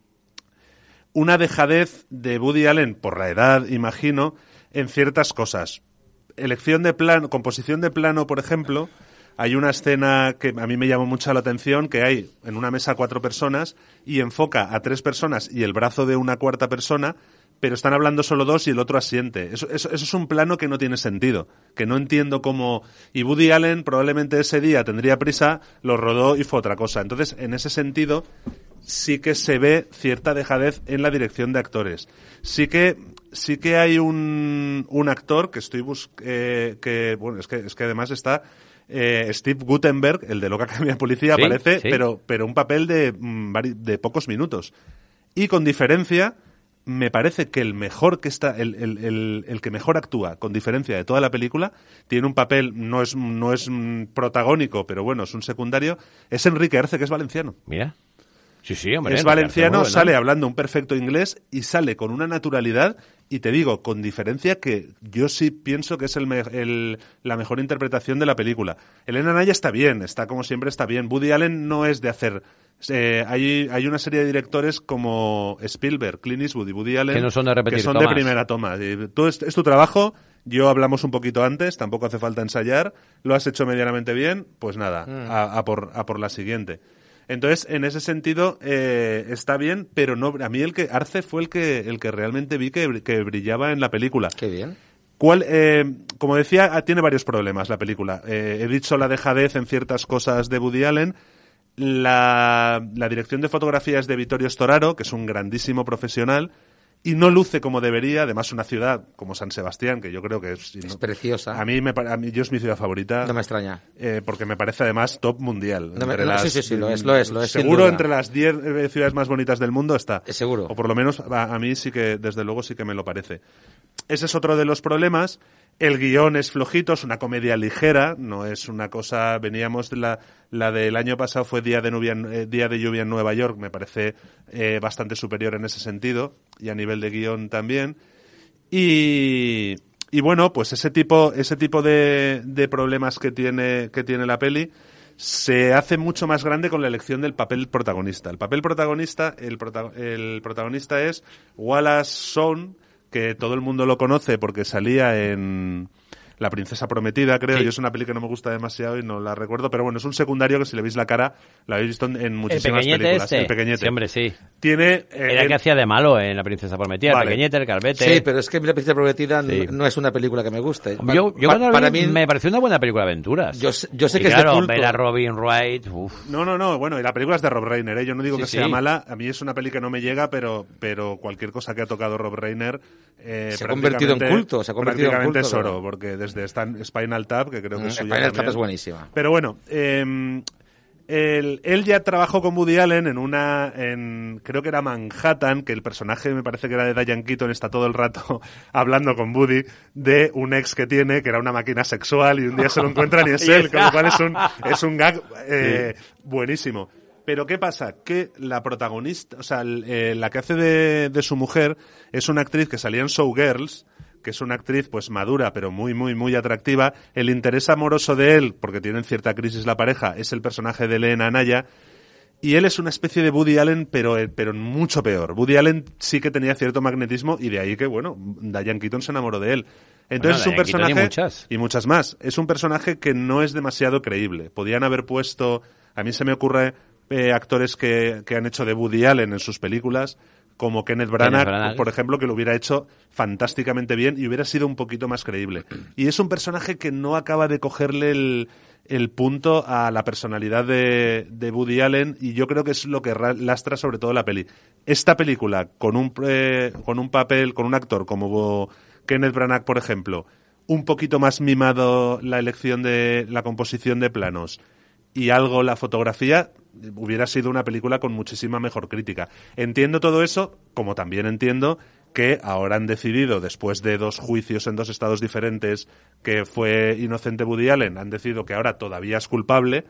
una dejadez de Woody Allen, por la edad, imagino, en ciertas cosas. Elección de plano, composición de plano, por ejemplo, hay una escena que a mí me llamó mucho la atención, que hay en una mesa cuatro personas y enfoca a tres personas y el brazo de una cuarta persona, pero están hablando solo dos y el otro asiente. Eso, eso, eso es un plano que no tiene sentido, que no entiendo cómo... Y Woody Allen probablemente ese día tendría prisa, lo rodó y fue otra cosa. Entonces, en ese sentido, sí que se ve cierta dejadez en la dirección de actores. Sí que sí que hay un, un actor que estoy bus eh, que bueno, es que es que además está eh, Steve Guttenberg, el de Loca Academia de Policía, sí, aparece, sí. pero pero un papel de de pocos minutos. Y con diferencia, me parece que el mejor que está, el, el, el, el que mejor actúa, con diferencia de toda la película, tiene un papel, no es, no es protagónico, pero bueno, es un secundario, es Enrique Arce, que es valenciano. Mira. Sí, sí, hombre. Es valenciano, sale hablando un perfecto inglés y sale con una naturalidad, y te digo, con diferencia, que yo sí pienso que es el, me, el la mejor interpretación de la película. Elena Anaya está bien, está como siempre está bien. Woody Allen no es de hacer... Eh, hay, hay una serie de directores como Spielberg, Clint Eastwood y Woody Allen que no son de repetir que son tomas. de primera toma. Y tú, es, es tu trabajo, yo hablamos un poquito antes, tampoco hace falta ensayar, lo has hecho medianamente bien, pues nada, mm. a, a, por, a por la siguiente. Entonces, en ese sentido, eh, está bien, pero no, a mí el que Arce fue el que el que realmente vi que, que brillaba en la película. Qué bien. ¿Cuál, eh, como decía, tiene varios problemas la película. Eh, he dicho la dejadez en ciertas cosas de Woody Allen. La, la dirección de fotografía es de Vittorio Storaro, que es un grandísimo profesional, y no luce como debería. Además, una ciudad como San Sebastián, que yo creo que es... Es ¿no? preciosa. A mí, me, a mí yo es mi ciudad favorita. No me extraña. Eh, porque me parece además top mundial. No me, entre no, las, sí, sí, sí, lo es, lo es. Lo es seguro entre las diez eh, ciudades más bonitas del mundo está. Es seguro. O por lo menos a, a mí sí que, desde luego, sí que me lo parece. Ese es otro de los problemas. El guión es flojito, es una comedia ligera, no es una cosa... Veníamos de la, la del año pasado fue Día de, Nubia, eh, Día de Lluvia en Nueva York, me parece eh, bastante superior en ese sentido, y a nivel de guión también. Y, y bueno, pues ese tipo, ese tipo de, de problemas que tiene, que tiene la peli se hace mucho más grande con la elección del papel protagonista. El papel protagonista, el, prota, el protagonista es Wallace Shawn, que todo el mundo lo conoce porque salía en La Princesa Prometida, creo. Sí. Yo es una peli que no me gusta demasiado y no la recuerdo, pero bueno, es un secundario que si le veis la cara, la habéis visto en muchísimas el películas. Este. El pequeñete. Sí, hombre, sí. Tiene... Eh, Era el que hacía de malo en La Princesa Prometida, vale. El pequeñete, el calvete. Sí, pero es que La Princesa Prometida sí. no es una película que me guste. Yo, yo pa, para, para mí me pareció una buena película de aventuras. Yo, yo sé y que claro, es de culto. ver a Robin Wright, uf. No, no, no, bueno, y la película es de Rob Reiner, ¿eh? Yo no digo sí, que sí. sea mala, a mí es una peli que no me llega, pero pero cualquier cosa que ha tocado Rob Reiner... Eh, se ha convertido en culto, se ha convertido en culto. Prácticamente es oro, porque desde Spinal Tap, que creo que mm, es suya Spinal también. Tap es buenísima. Pero bueno, eh, él, él ya trabajó con Woody Allen en una, en, creo que era Manhattan, que el personaje me parece que era de Diane Keaton, está todo el rato hablando con Woody de un ex que tiene, que era una máquina sexual, y un día se lo encuentran y es él, con lo cual es un, es un gag eh, sí. buenísimo. Pero ¿qué pasa? Que la protagonista, o sea, eh, la que hace de, de su mujer es una actriz que salía en Showgirls, que es una actriz pues madura pero muy muy muy atractiva. El interés amoroso de él, porque tienen cierta crisis la pareja, es el personaje de Elena Anaya, y él es una especie de Woody Allen pero pero mucho peor. Woody Allen sí que tenía cierto magnetismo y de ahí que bueno, Diane Keaton se enamoró de él. Entonces bueno, es un personaje y muchas. y muchas más. Es un personaje que no es demasiado creíble. Podían haber puesto, a mí se me ocurre eh, actores que que han hecho de Woody Allen en sus películas, como Kenneth Branagh, Kenneth Branagh, por ejemplo, que lo hubiera hecho fantásticamente bien y hubiera sido un poquito más creíble. Y es un personaje que no acaba de cogerle el, el punto a la personalidad de, de Woody Allen, y yo creo que es lo que lastra sobre todo la peli. Esta película, con un, eh, con un papel, con un actor como Kenneth Branagh, por ejemplo, un poquito más mimado la elección de la composición de planos y algo la fotografía, hubiera sido una película con muchísima mejor crítica. Entiendo todo eso, como también entiendo que ahora han decidido, después de dos juicios en dos estados diferentes, que fue inocente Woody Allen, han decidido que ahora todavía es culpable,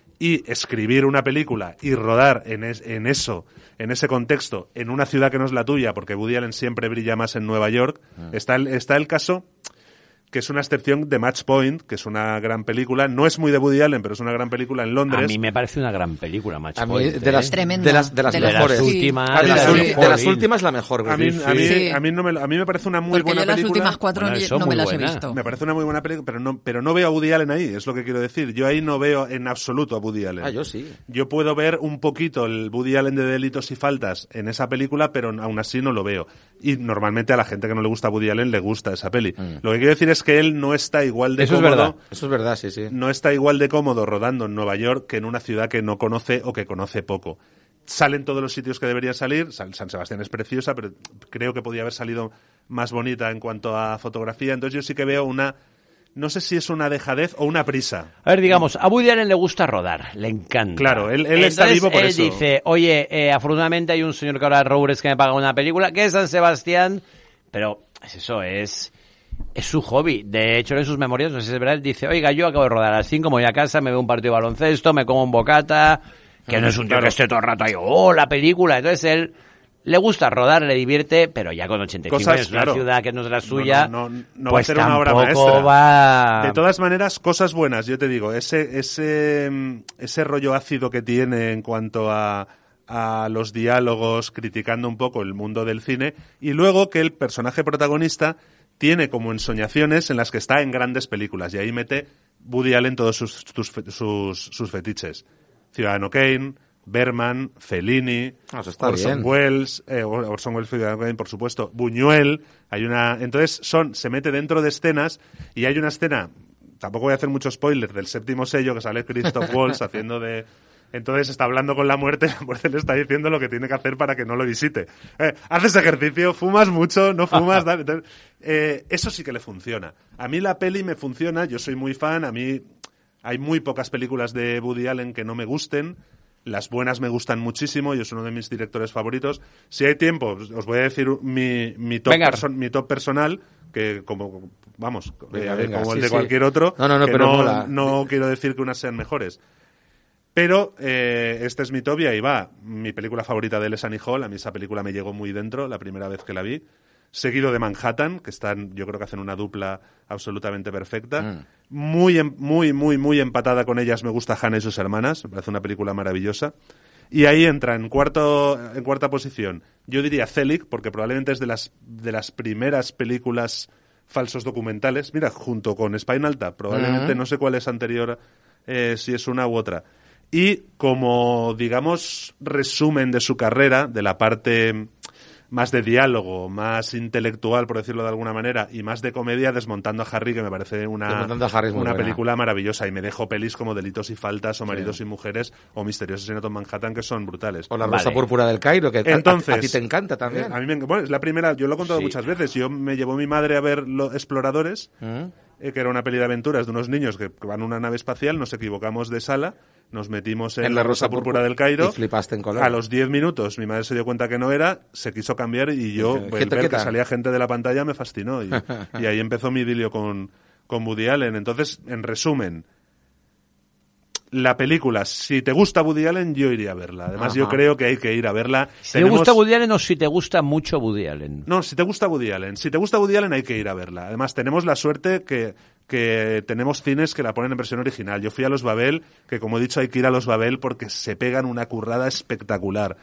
y escribir una película y rodar en, es, en eso, en ese contexto, en una ciudad que no es la tuya, porque Woody Allen siempre brilla más en Nueva York. Mm. Está el, está el caso... que es una excepción de Match Point, que es una gran película. No es muy de Woody Allen, pero es una gran película en Londres. A mí me parece una gran película, Match a mí, Point. De las, ¿eh? Tremenda. De las, de las de mejores. Las últimas, sí. de, las, de, las de las últimas la mejor. A mí, sí. a, mí, sí. a, mí no me, a mí me parece una muy Porque buena yo las película. últimas cuatro bueno, no me las buena. he visto. Me parece una muy buena película, pero no, pero no veo a Woody Allen ahí, es lo que quiero decir. Yo ahí no veo en absoluto a Woody Allen. Ah, yo sí. Yo puedo ver un poquito el Woody Allen de Delitos y Faltas en esa película, pero aún así no lo veo. Y normalmente a la gente que no le gusta a Woody Allen le gusta esa peli. Mm. Lo que quiero decir es que él no está igual de Eso cómodo. Es verdad. Eso es verdad, sí, sí. No está igual de cómodo rodando en Nueva York que en una ciudad que no conoce o que conoce poco. Salen todos los sitios que debería salir. San Sebastián es preciosa, pero creo que podía haber salido más bonita en cuanto a fotografía. Entonces yo sí que veo una... No sé si es una dejadez o una prisa. A ver, digamos, a Woody Allen le gusta rodar, le encanta. Claro, él, él Entonces, está vivo por él eso. Él dice, oye, eh, afortunadamente hay un señor que ahora Roures que me paga una película, que es San Sebastián, pero eso es... Es su hobby. De hecho, en sus memorias, no sé si es verdad, él dice, oiga, yo acabo de rodar a las cinco, me voy a casa, me veo un partido de baloncesto, me como un bocata, que no es un tío claro. que esté todo el rato ahí, oh, la película. Entonces él le gusta rodar, le divierte, pero ya con ochenta y cinco Cosas, años, claro. una ciudad que no es la suya, no, no, no, no pues va a ser una obra tampoco maestra. va... De todas maneras, cosas buenas, yo te digo, ese ese ese rollo ácido que tiene en cuanto a a los diálogos, criticando un poco el mundo del cine, y luego que el personaje protagonista tiene como ensoñaciones en las que está en grandes películas, y ahí mete Woody Allen todos sus sus, sus, sus fetiches. Ciudadano Kane, Berman, Fellini, ah, está Orson bien. Welles, eh, Orson Welles, Ciudadano Kane, por supuesto, Buñuel. Hay una, entonces son, se mete dentro de escenas, y hay una escena, tampoco voy a hacer mucho spoiler, del Séptimo Sello, que sale Christoph Waltz haciendo de Entonces está hablando con la muerte, la muerte le está diciendo lo que tiene que hacer para que no lo visite. Eh, haces ejercicio, fumas mucho, no fumas, dale, dale. Eh, eso sí que le funciona. A mí la peli me funciona, yo soy muy fan, a mí hay muy pocas películas de Woody Allen que no me gusten. Las buenas me gustan muchísimo, yo soy uno de mis directores favoritos. Si hay tiempo, os voy a decir mi, mi, top, perso- mi top personal, que como, vamos, venga, eh, venga, como sí, el de sí. cualquier otro, no, no, no, que pero no, mola. no quiero decir que unas sean mejores. Pero eh, este es mi top y ahí va. Mi película favorita de él es Annie Hall. A mí esa película me llegó muy dentro la primera vez que la vi. Seguido de Manhattan, que están, yo creo que hacen una dupla absolutamente perfecta. Mm. Muy, muy, muy, muy empatada con ellas. Me gusta Hannah y sus hermanas. Me parece una película maravillosa. Y ahí entra en cuarto, en cuarta posición. Yo diría Zelig, porque probablemente es de las, de las primeras películas falsos documentales. Mira, junto con Spinal Tap. Probablemente, mm. no sé cuál es anterior, eh, si es una u otra. Y como, digamos, resumen de su carrera, de la parte más de diálogo, más intelectual, por decirlo de alguna manera, y más de comedia, Desmontando a Harry, que me parece una, una película maravillosa. Y me dejo pelis como Delitos y Faltas, o Maridos sí. y Mujeres, o Misterioso Asesinato en Manhattan, que son brutales. O La Rosa vale. Púrpura del Cairo, que Entonces, a, a ti te encanta también. A mí me, bueno, es la primera, yo lo he contado sí. muchas veces. Yo me llevó mi madre a ver Los Exploradores, ¿Mm? eh, que era una peli de aventuras de unos niños que van a una nave espacial, nos equivocamos de sala, nos metimos en, en La Rosa Púrpura del Cairo. Y flipaste en color. A los diez minutos mi madre se dio cuenta que no era, se quiso cambiar y yo, el ver que salía gente de la pantalla me fascinó. Y, y ahí empezó mi idilio con, con Woody Allen. Entonces, en resumen, la película, si te gusta Woody Allen, yo iría a verla. Además, Ajá. yo creo que hay que ir a verla. Si Tenemos... te gusta Woody Allen o si te gusta mucho Woody Allen. No, si te gusta Woody Allen. Si te gusta Woody Allen, hay que ir a verla. Además, tenemos la suerte que... que tenemos cines que la ponen en versión original. Yo fui a Los Babel, que como he dicho hay que ir a Los Babel porque se pegan una currada espectacular.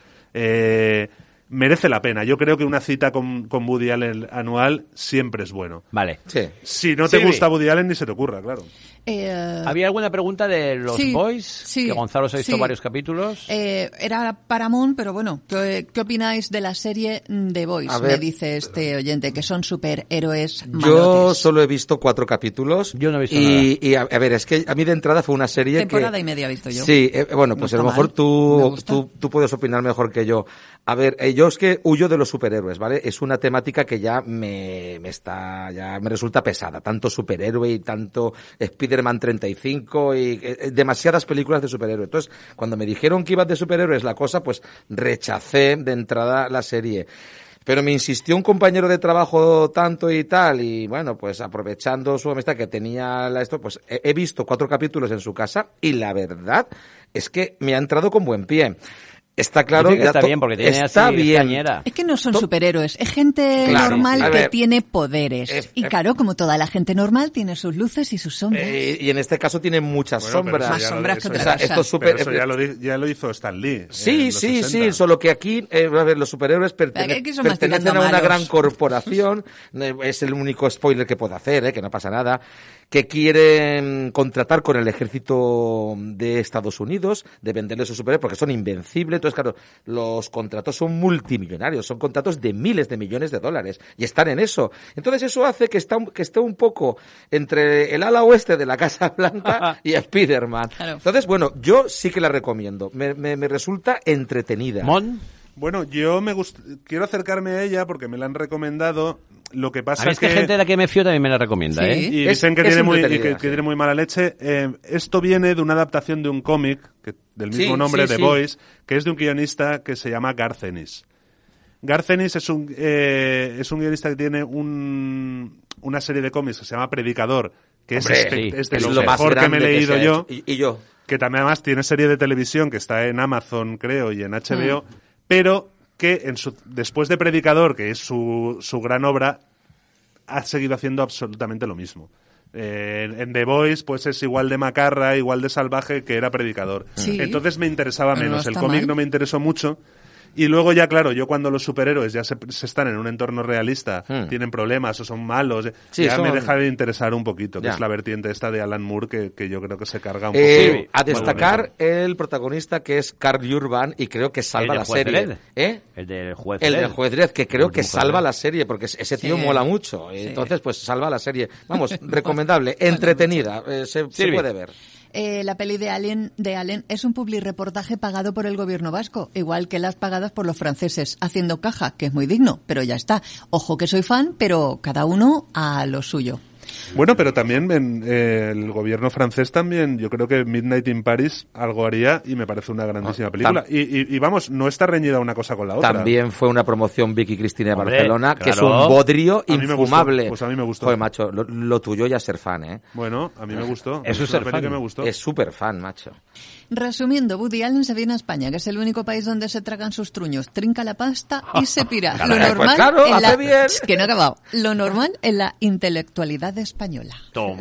Eh, merece la pena. Yo creo que una cita con, con Woody Allen anual siempre es bueno. Vale. Sí. Si no te sí, gusta Woody Allen, ni se te ocurra, claro. Eh, ¿Había alguna pregunta de Los sí, Boys? Sí, que Gonzalo se ha visto sí. varios capítulos. Eh, era Paramount, pero bueno, ¿qué, ¿qué opináis de la serie The Boys? Me dice este oyente, que son superhéroes malotes. Yo solo he visto cuatro capítulos. Yo no he visto y, nada. Y a, a ver, es que a mí de entrada fue una serie Temporada que... y media he visto yo. Sí, eh, bueno, pues no a lo mejor tú, tú, tú puedes opinar mejor que yo. A ver, eh, yo es que huyo de los superhéroes, ¿vale? Es una temática que ya me, me está, ya me resulta pesada. Tanto superhéroe y tanto Spider-Man treinta y cinco y eh, demasiadas películas de superhéroes. Entonces, cuando me dijeron que iba de superhéroes la cosa, pues rechacé de entrada la serie. Pero me insistió un compañero de trabajo tanto y tal, y bueno, pues aprovechando su amistad que tenía la esto, pues he, he visto cuatro capítulos en su casa y la verdad es que me ha entrado con buen pie. Está claro que está to- bien porque tiene está así bien. cañera. Es que no son superhéroes, es gente Claro, normal a que ver, tiene poderes. es- y claro, como toda la gente normal, tiene sus luces y sus sombras. Eh, y en este caso tiene muchas Bueno, pero sombras. eso ya lo- sombras eso que ya- otra cosa. Estos super- Pero eso ya lo, di- ya lo hizo Stan Lee. Sí, en los sí, sesenta. sí, solo que aquí, eh, a ver, los superhéroes pertene- Aquí son más pertenecen tirando a una malos. gran corporación, eh, es el único spoiler que puedo hacer, eh, que no pasa nada, que quieren contratar con el ejército de Estados Unidos, de venderles sus superhéroes, porque son invencibles. Entonces, claro, los contratos son multimillonarios, son contratos de miles de millones de dólares, y están en eso. Entonces, eso hace que, está, un- que esté un poco entre el ala oeste de la Casa Blanca y Spider-Man. Claro. Entonces, bueno, yo sí que la recomiendo. Me, me, me resulta entretenida. ¿Mon? Bueno, yo me gust- quiero acercarme a ella porque me la han recomendado. Lo que pasa A mí es es que que... gente de la que me fío también me la recomienda, Sí. ¿eh? Y Es- dicen que, es tiene muy, y entretenida, que, que sí. tiene muy mala leche. Eh, esto viene de una adaptación de un cómic que, del mismo Sí, nombre, sí, The sí. Boys, que es de un guionista que se llama Garth Ennis. Garth Ennis es un, eh, es un guionista que tiene un, una serie de cómics que se llama Predicador, que Hombre, es, espe- sí. es de Es lo, lo más mejor que me he grande que leído se ha yo. hecho. Y, y yo. Que también además tiene serie de televisión que está en Amazon, creo, y en H B O, pero que en su, después de Predicador, que es su, su gran obra, ha seguido haciendo absolutamente lo mismo. Eh, en, en The Boys, pues es igual de macarra, igual de salvaje que era Predicador. Sí. Entonces me interesaba Pero no menos. El está cómic mal. no me interesó mucho. Y luego ya, claro, yo cuando los superhéroes ya se, se están en un entorno realista, Hmm. tienen problemas o son malos, Sí, ya son- me deja de interesar un poquito, que Ya. es la vertiente esta de Alan Moore que, que yo creo que se carga un Eh, poco. a Bueno, destacar el protagonista que es Carl Urban y creo que salva El del la juez serie. Dredd. ¿Eh? El del juez El Dredd. del juez Dredd, que creo El que último salva juez la serie, porque ese tío Sí. mola mucho. Sí. Entonces, pues salva la serie. Vamos, recomendable, entretenida, eh, se, se Sirvi. puede ver. Eh, la peli de Allen, de Allen es un publireportaje pagado por el gobierno vasco, igual que las pagadas por los franceses, haciendo caja, que es muy digno, pero ya está. Ojo que soy fan, pero cada uno a lo suyo. Bueno, pero también en, eh, el gobierno francés también, yo creo que Midnight in Paris algo haría y me parece una grandísima película. Y, y, y vamos, no está reñida una cosa con la otra. También fue una promoción Vicky Cristina de Hombre, Barcelona, claro. que es un bodrio A mí me infumable. gustó, pues a mí me gustó. Joder, macho, lo, lo tuyo ya es ser fan, ¿eh? Bueno, a mí me gustó. Eso es una ser peli fan. que me gustó. Es súper fan, macho. Resumiendo, Woody Allen se viene a España, que es el único país donde se tragan sus truños, trinca la pasta y se pira. Caray, Lo normal pues claro, en hace la... bien. Que no he acabado. Lo normal en la intelectualidad española.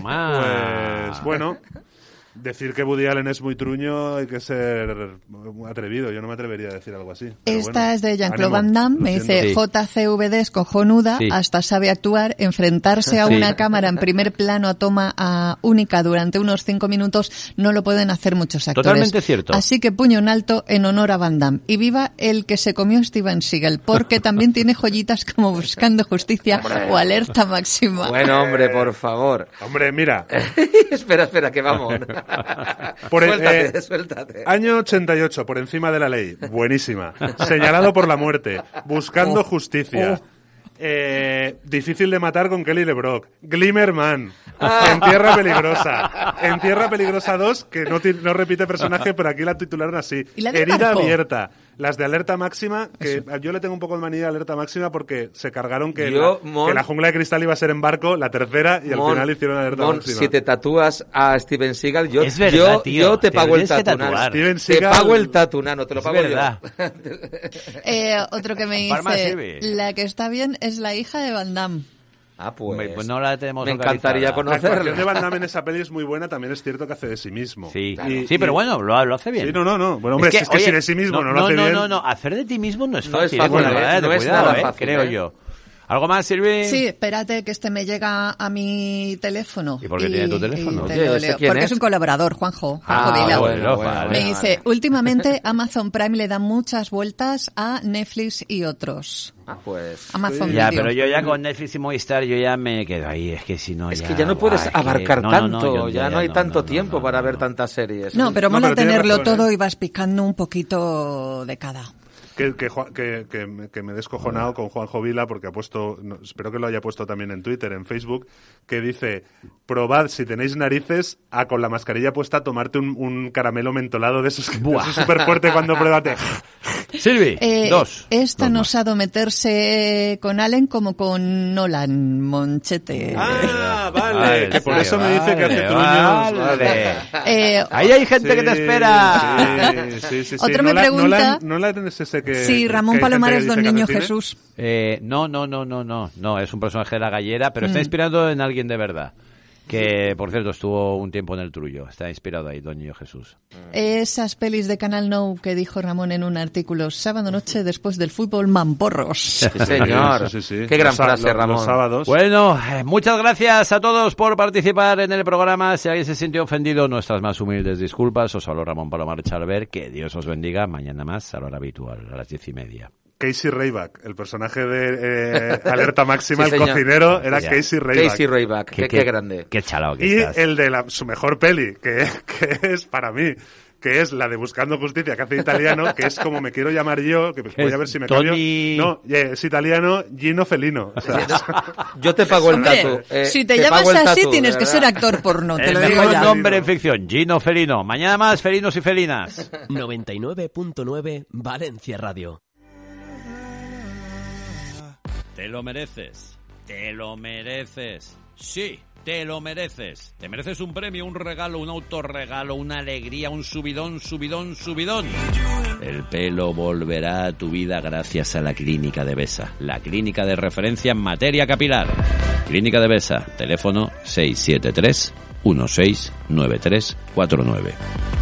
Toma. Pues bueno, decir que Woody Allen es muy truño hay que ser atrevido. Yo no me atrevería a decir algo así. Pero Esta bueno, es de Jean-Claude ánimo, Van Damme, lo me siento. dice Sí. J C V D es cojonuda, Sí. hasta sabe actuar, enfrentarse a Sí. una cámara en primer plano a toma a única durante unos cinco minutos no lo pueden hacer muchos actores. Totalmente cierto. Así que puño en alto en honor a Van Damme. Y viva el que se comió Steven Seagal, porque también tiene joyitas como Buscando Justicia o Alerta Máxima. Bueno, hombre, por favor. Hombre, mira. espera, espera, que vamos. Por el- suéltate, eh, suéltate. Año ochenta y ocho, por encima de la ley. Buenísima. Señalado por la muerte. Buscando Oh, justicia. oh. Eh, difícil de matar con Kelly LeBrock. Glimmerman. En Tierra Peligrosa. En Tierra Peligrosa dos, que no, ti- no repite personaje, pero aquí la titularon así. ¿Y la de Herida Marco? abierta. Las de Alerta Máxima, que yo le tengo un poco de manía a Alerta Máxima porque se cargaron que, Yo, la, Mon- que la Jungla de Cristal iba a ser en barco, la tercera, y al Mon- final hicieron Alerta Mon, Máxima. si te tatúas a Steven Seagal, yo, Es verdad, yo, tío, yo te te pago el tienes que tatu, nano. tatuar. Steven Te Seagal- pago el tatu, nano, te lo Es pago verdad. yo. Eh, otro que me Parma dice, sirve. la que está bien es la hija de Van Damme. Ah, pues, Hombre, pues no la tenemos me encantaría localizada. La actuación de conocerla. Van Damme en esa peli es muy buena, también es cierto que hace de sí mismo. Sí, Y- sí, pero y- bueno, lo, lo hace bien. Sí, no, no, no. Bueno, hombre, Es que, si es que oye, si de sí mismo no, lo hace no, bien. No, no, hacer de ti mismo no es No es fácil. fácil, eh, ¿eh? cuidado, No es cuidado, nada eh, fácil, creo ¿eh? yo. ¿Algo más, Silvi? Sí, espérate que este me llega a mi teléfono. ¿Y por qué tiene tu teléfono? y te Oye, lo ¿ese leo. quién Porque es? es un colaborador, Juanjo. Juanjo Ah, Vila. bueno, bueno, vale. Me bueno. dice, últimamente Amazon Prime le da muchas vueltas a Netflix y otros. Ah, pues. Amazon Ya, Video. pero yo ya con Netflix y Movistar yo ya me quedo ahí. Es que si no Es ya, que ya no puedes buah, es que- abarcar no, no, tanto, no, yo- ya, yo no hay no, tanto no, no, tiempo no, para no. ver tantas series. No, pero No, mola pero tiene tenerlo razón, todo ¿eh? y vas picando un poquito de cada. Que, que, Juan- que, que, me- que me he descojonado con Juanjo Vila porque ha puesto, no, espero que lo haya puesto también en Twitter, en Facebook, que dice, probad si tenéis narices a con la mascarilla puesta tomarte un, un caramelo mentolado de esos que Buah. es súper fuerte cuando pruebas. Silvi, Eh, dos. Esta Dos no más. osado meterse con Allen como con Nolan, Monchete. Ah, vale, Vale, que por sí, eso me dice que hace vale, truños. vale. Eh, Ahí hay gente que te Sí, espera. sí, sí, sí, sí. Otro me Nolan- pregunta- Nolan- Nolan es ese que, sí, que Ramón hay gente Palomares, que Don dice que Niño hace cine. Jesús. Eh, no, no, no, no, no, no, es un personaje de la gallera, pero está Mm. inspirado en alguien de verdad. Que, por cierto, estuvo un tiempo en el Trullo. Está inspirado ahí, Don Niño Jesús. Esas pelis de Canal Nou que dijo Ramón en un artículo, sábado noche después del fútbol, mamporros. Sí, señor. Sí, sí, sí. Qué gran Los sa- frase, los- Ramón. Los sábados. Bueno, eh, muchas gracias a todos por participar en el programa. Si alguien se sintió ofendido, nuestras más humildes disculpas. Os habló Ramón Palomar Chalver. Que Dios os bendiga. Mañana más, a la hora habitual, a las diez y media. Casey Ryback, el personaje de eh, Alerta Máxima, Sí, el señor. cocinero, era Ya. Casey Ryback. Casey Ryback, qué, qué grande. Qué chalao que Y estás. el de la, su mejor peli, que, que es para mí, que es la de Buscando Justicia, que hace italiano, que es como me quiero llamar yo, que pues voy a ver si me cambio. Tony- No, eh, es italiano, Gino Felino. O sea, Yo te pago el Hombre, tatu. eh, si te, pago llamas el así, tatu, tienes de que verdad. ser actor porno, te el lo digo mejor ya. nombre en ficción, Gino Felino. Mañana más, felinos y felinas. noventa y nueve punto nueve Valencia Radio. Te lo mereces. Te lo mereces. Sí, te lo mereces. Te mereces un premio, un regalo, un autorregalo, una alegría, un subidón, subidón, subidón. El pelo volverá a tu vida gracias a la Clínica de Besa, la clínica de referencia en materia capilar. Clínica de Besa, teléfono seis siete tres, uno seis, nueve tres cuatro nueve.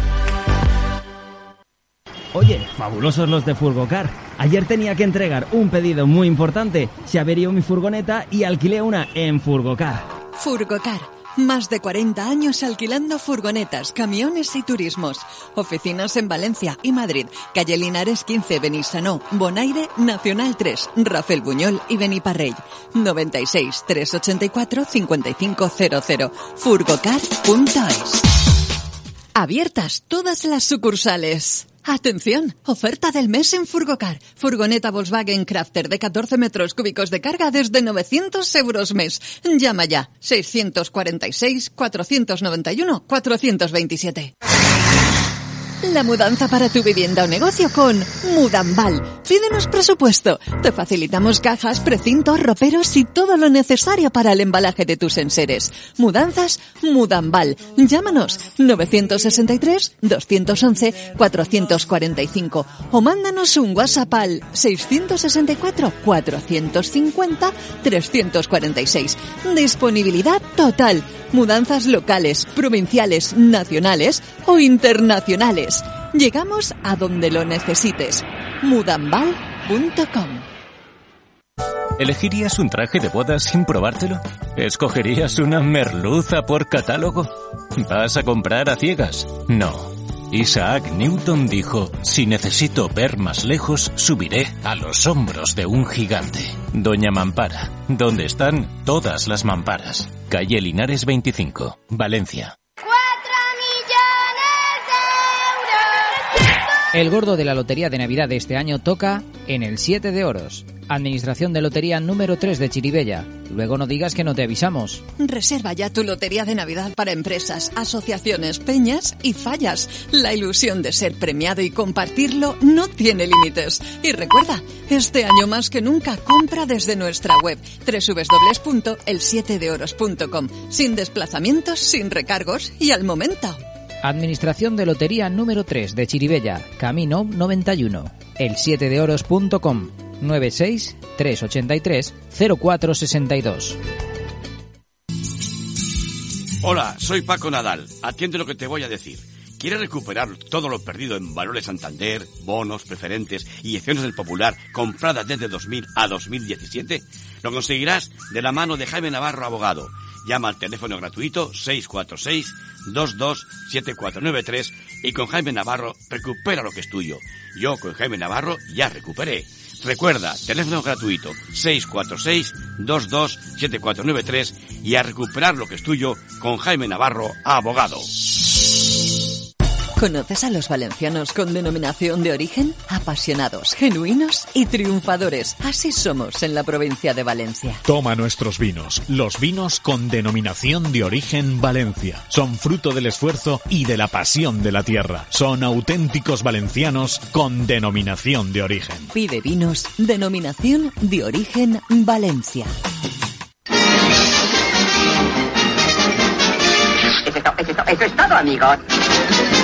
Oye, fabulosos los de Furgocar. Ayer tenía que entregar un pedido muy importante. Se averió mi furgoneta y alquilé una en Furgocar. Furgocar. Más de cuarenta años alquilando furgonetas, camiones y turismos. Oficinas en Valencia y Madrid. Calle Linares quince, Benissanó, Bonaire, Nacional tres, Rafael Buñol y Beniparrell. noventa y seis, trescientos ochenta y cuatro, cincuenta y cinco cero cero. Furgocar punto es. Abiertas todas las sucursales. Atención, oferta del mes en Furgocar. Furgoneta Volkswagen Crafter de catorce metros cúbicos de carga desde novecientos euros mes. Llama ya, seiscientos cuarenta y seis, cuatrocientos noventa y uno, cuatrocientos veintisiete. La mudanza para tu vivienda o negocio con Mudambal. Pídenos presupuesto. Te facilitamos cajas, precintos, roperos y todo lo necesario para el embalaje de tus enseres. Mudanzas Mudambal. Llámanos novecientos sesenta y tres, doscientos once, cuatrocientos cuarenta y cinco o mándanos un WhatsApp al seiscientos sesenta y cuatro, cuatrocientos cincuenta, trescientos cuarenta y seis. Disponibilidad total. Mudanzas locales, provinciales, nacionales o internacionales. Llegamos a donde lo necesites. Mudambal punto com. ¿Elegirías un traje de boda sin probártelo? ¿Escogerías una merluza por catálogo? ¿Vas a comprar a ciegas? No. Isaac Newton dijo, si necesito ver más lejos, subiré a los hombros de un gigante. Doña Mampara, donde están todas las mamparas. Calle Linares veinticinco, Valencia. El gordo de la Lotería de Navidad de este año toca en el siete de oros. Administración de Lotería número tres de Chirivella. Luego no digas que no te avisamos. Reserva ya tu Lotería de Navidad para empresas, asociaciones, peñas y fallas. La ilusión de ser premiado y compartirlo no tiene límites. Y recuerda, este año más que nunca compra desde nuestra web doble u doble u doble u punto el siete de oros punto com. Sin desplazamientos, sin recargos y al momento. Administración de Lotería número tres de Chirivella, Camino noventa y uno, el siete de oros punto com, nueve seis, tres ocho tres, cero cuatro seis dos. Hola, soy Paco Nadal. Atiende lo que te voy a decir. ¿Quieres recuperar todo lo perdido en Valores Santander, bonos, preferentes y acciones del Popular compradas desde dos mil a dos mil diecisiete? Lo conseguirás de la mano de Jaime Navarro, abogado. Llama al teléfono gratuito seis cuatro seis, dos dos siete cuatro nueve tres y con Jaime Navarro recupera lo que es tuyo. Yo con Jaime Navarro ya recuperé. Recuerda, teléfono gratuito seis cuatro seis, dos dos siete cuatro nueve tres y a recuperar lo que es tuyo con Jaime Navarro, abogado. ¿Conoces a los valencianos con denominación de origen? Apasionados, genuinos y triunfadores. Así somos en la provincia de Valencia. Toma nuestros vinos, los vinos con denominación de origen Valencia. Son fruto del esfuerzo y de la pasión de la tierra. Son auténticos valencianos con denominación de origen. Pide vinos, denominación de origen Valencia. Eso es, to- eso es to- eso es todo, amigos.